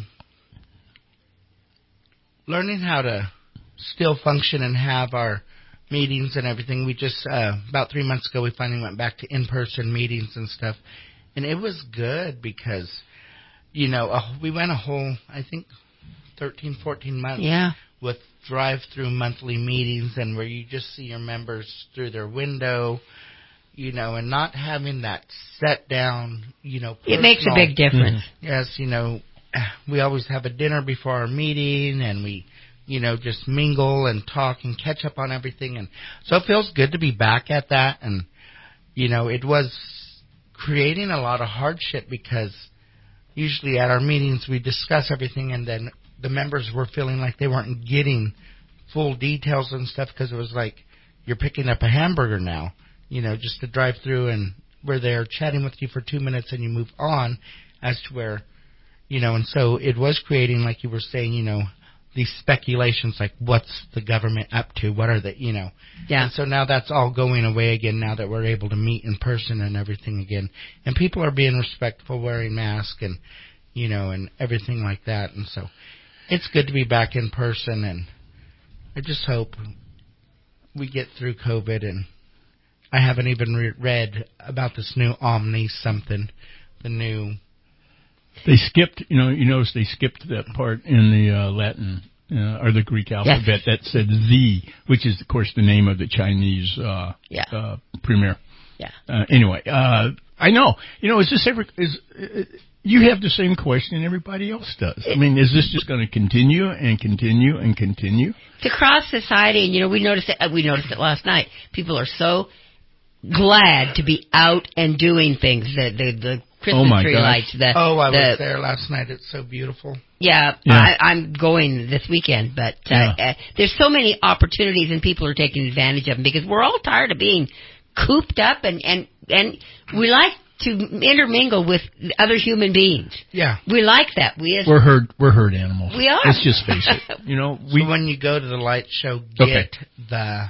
learning how to still function and have our meetings and everything. We just, uh, about three months ago, we finally went back to in-person meetings and stuff. And it was good because, you know, uh, we went a whole, I think, thirteen, fourteen months yeah. with drive-through monthly meetings and where you just see your members through their window, you know, and not having that set down, you know, personal. It makes a big difference. Mm-hmm. Yes, you know, we always have a dinner before our meeting and we, you know, just mingle and talk and catch up on everything. And so it feels good to be back at that. And, you know, it was creating a lot of hardship because usually at our meetings we discuss everything and then the members were feeling like they weren't getting full details and stuff because it was like you're picking up a hamburger now, you know, just to drive through and we're there chatting with you for two minutes and you move on as to where, you know, and so it was creating, like you were saying, you know, these speculations like what's the government up to, what are they, you know. Yeah. And so now that's all going away again now that we're able to meet in person and everything again. And people are being respectful, wearing masks and, you know, and everything like that. And so it's good to be back in person, and I just hope we get through COVID. And I haven't even re- read about this new Omni something, the new... They skipped, you know, you notice they skipped that part in the uh, Latin uh, or the Greek alphabet yes. that said Z, which is, of course, the name of the Chinese uh, yeah. uh, premier. Yeah. Uh, anyway, uh, I know. You know, is this ever... Is, uh, you have the same question everybody else does. I mean, is this just going to continue and continue and continue? To cross society, and, you know, we noticed it, we noticed it last night. People are so glad to be out and doing things. The, the, the Christmas oh tree gosh. lights. The, oh, I the, was there last night. It's so beautiful. Yeah, yeah. I, I'm going this weekend, but uh, yeah. uh, there's so many opportunities and people are taking advantage of them because we're all tired of being cooped up, and, and, and we like to intermingle with other human beings. Yeah. We like that. We as We're herd, we're herd animals. We are. Let's just face it. You know, we, so when you go to the light show, get okay. the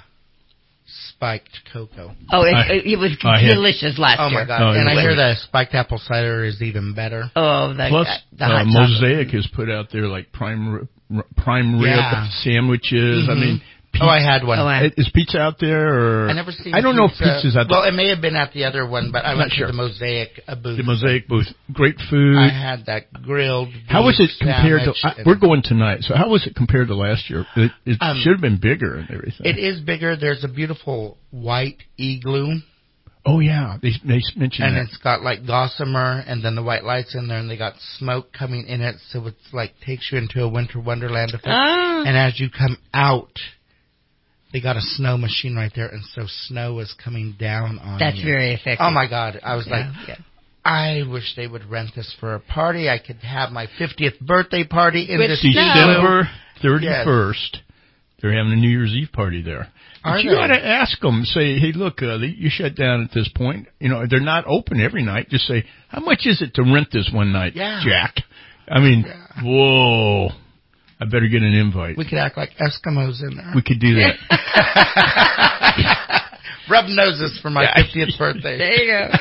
spiked cocoa. Oh, it, I, it was I delicious last oh year. Oh, my God. Oh, and I hear the spiked apple cider is even better. Oh, the, Plus, the uh, hot Mosaic has put out there like prime, prime rib yeah. sandwiches. Mm-hmm. I mean... Pizza. Oh, I had one. Oh, I, is pizza out there? Or I never seen I don't pizza. know if pizza's out there. Well, it may have been at the other one, but I I'm went not to sure. the Mosaic uh, booth. The Mosaic booth. Great food. I had that grilled beef How was it compared to... I, and, we're going tonight, so how was it compared to last year? It, it um, should have been bigger and everything. It is bigger. There's a beautiful white igloo. Oh, yeah. They, they mentioned and that. And it's got, like, gossamer and then the white lights in there, and they got smoke coming in it, so it's, like, takes you into a winter wonderland effect. Ah. And as you come out... They got a snow machine right there, and so snow is coming down on That's you. very effective. Oh, my God. I was yeah, like, yeah. I wish they would rent this for a party. I could have my fiftieth birthday party in With this December thirty-first. Yes. They're having a New Year's Eve party there. But Are you they? ought to ask them, say, hey, look, uh, you shut down at this point. You know, they're not open every night. Just say, how much is it to rent this one night, yeah. Jack? I mean, yeah. whoa. I better get an invite. We could act like Eskimos in there. We could do that. Rub noses for my Yeah. fiftieth birthday. There you go.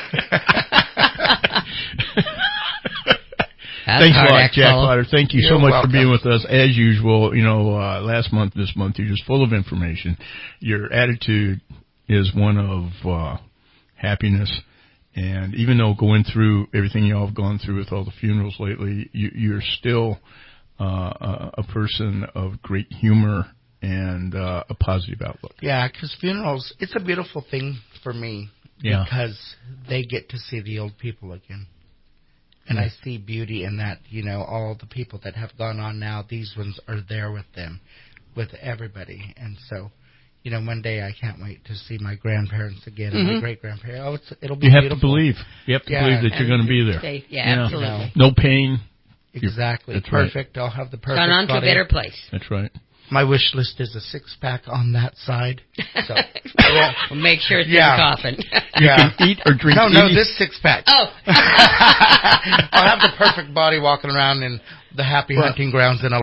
Thanks a lot, Jack fellow. Potter. Thank you You're so much welcome. for being with us. As usual, you know, uh, last month, this month, you're just full of information. Your attitude is one of uh, happiness. And even though going through everything y'all have gone through with all the funerals lately, you, you're still uh, a, a person of great humor and uh, a positive outlook. Yeah, because funerals, it's a beautiful thing for me. Yeah. Because they get to see the old people again. And I see beauty in that, you know, all the people that have gone on now, these ones are there with them, with everybody. And so, you know, one day I can't wait to see my grandparents again and Mhm. my great-grandparents. Oh, it's, it'll be You have beautiful. to believe. You have to Yeah, believe that you're and going to be there. Safe. Yeah, Yeah. absolutely. No pain. Exactly. That's right. Perfect. I'll have the perfect Gone on to a body. better place. That's right. My wish list is a six-pack on that side. So We'll make sure it's Yeah. in the coffin. You can eat or drink. No, no, any- this six-pack. Oh. I'll have the perfect body walking around in the happy Well- hunting grounds in a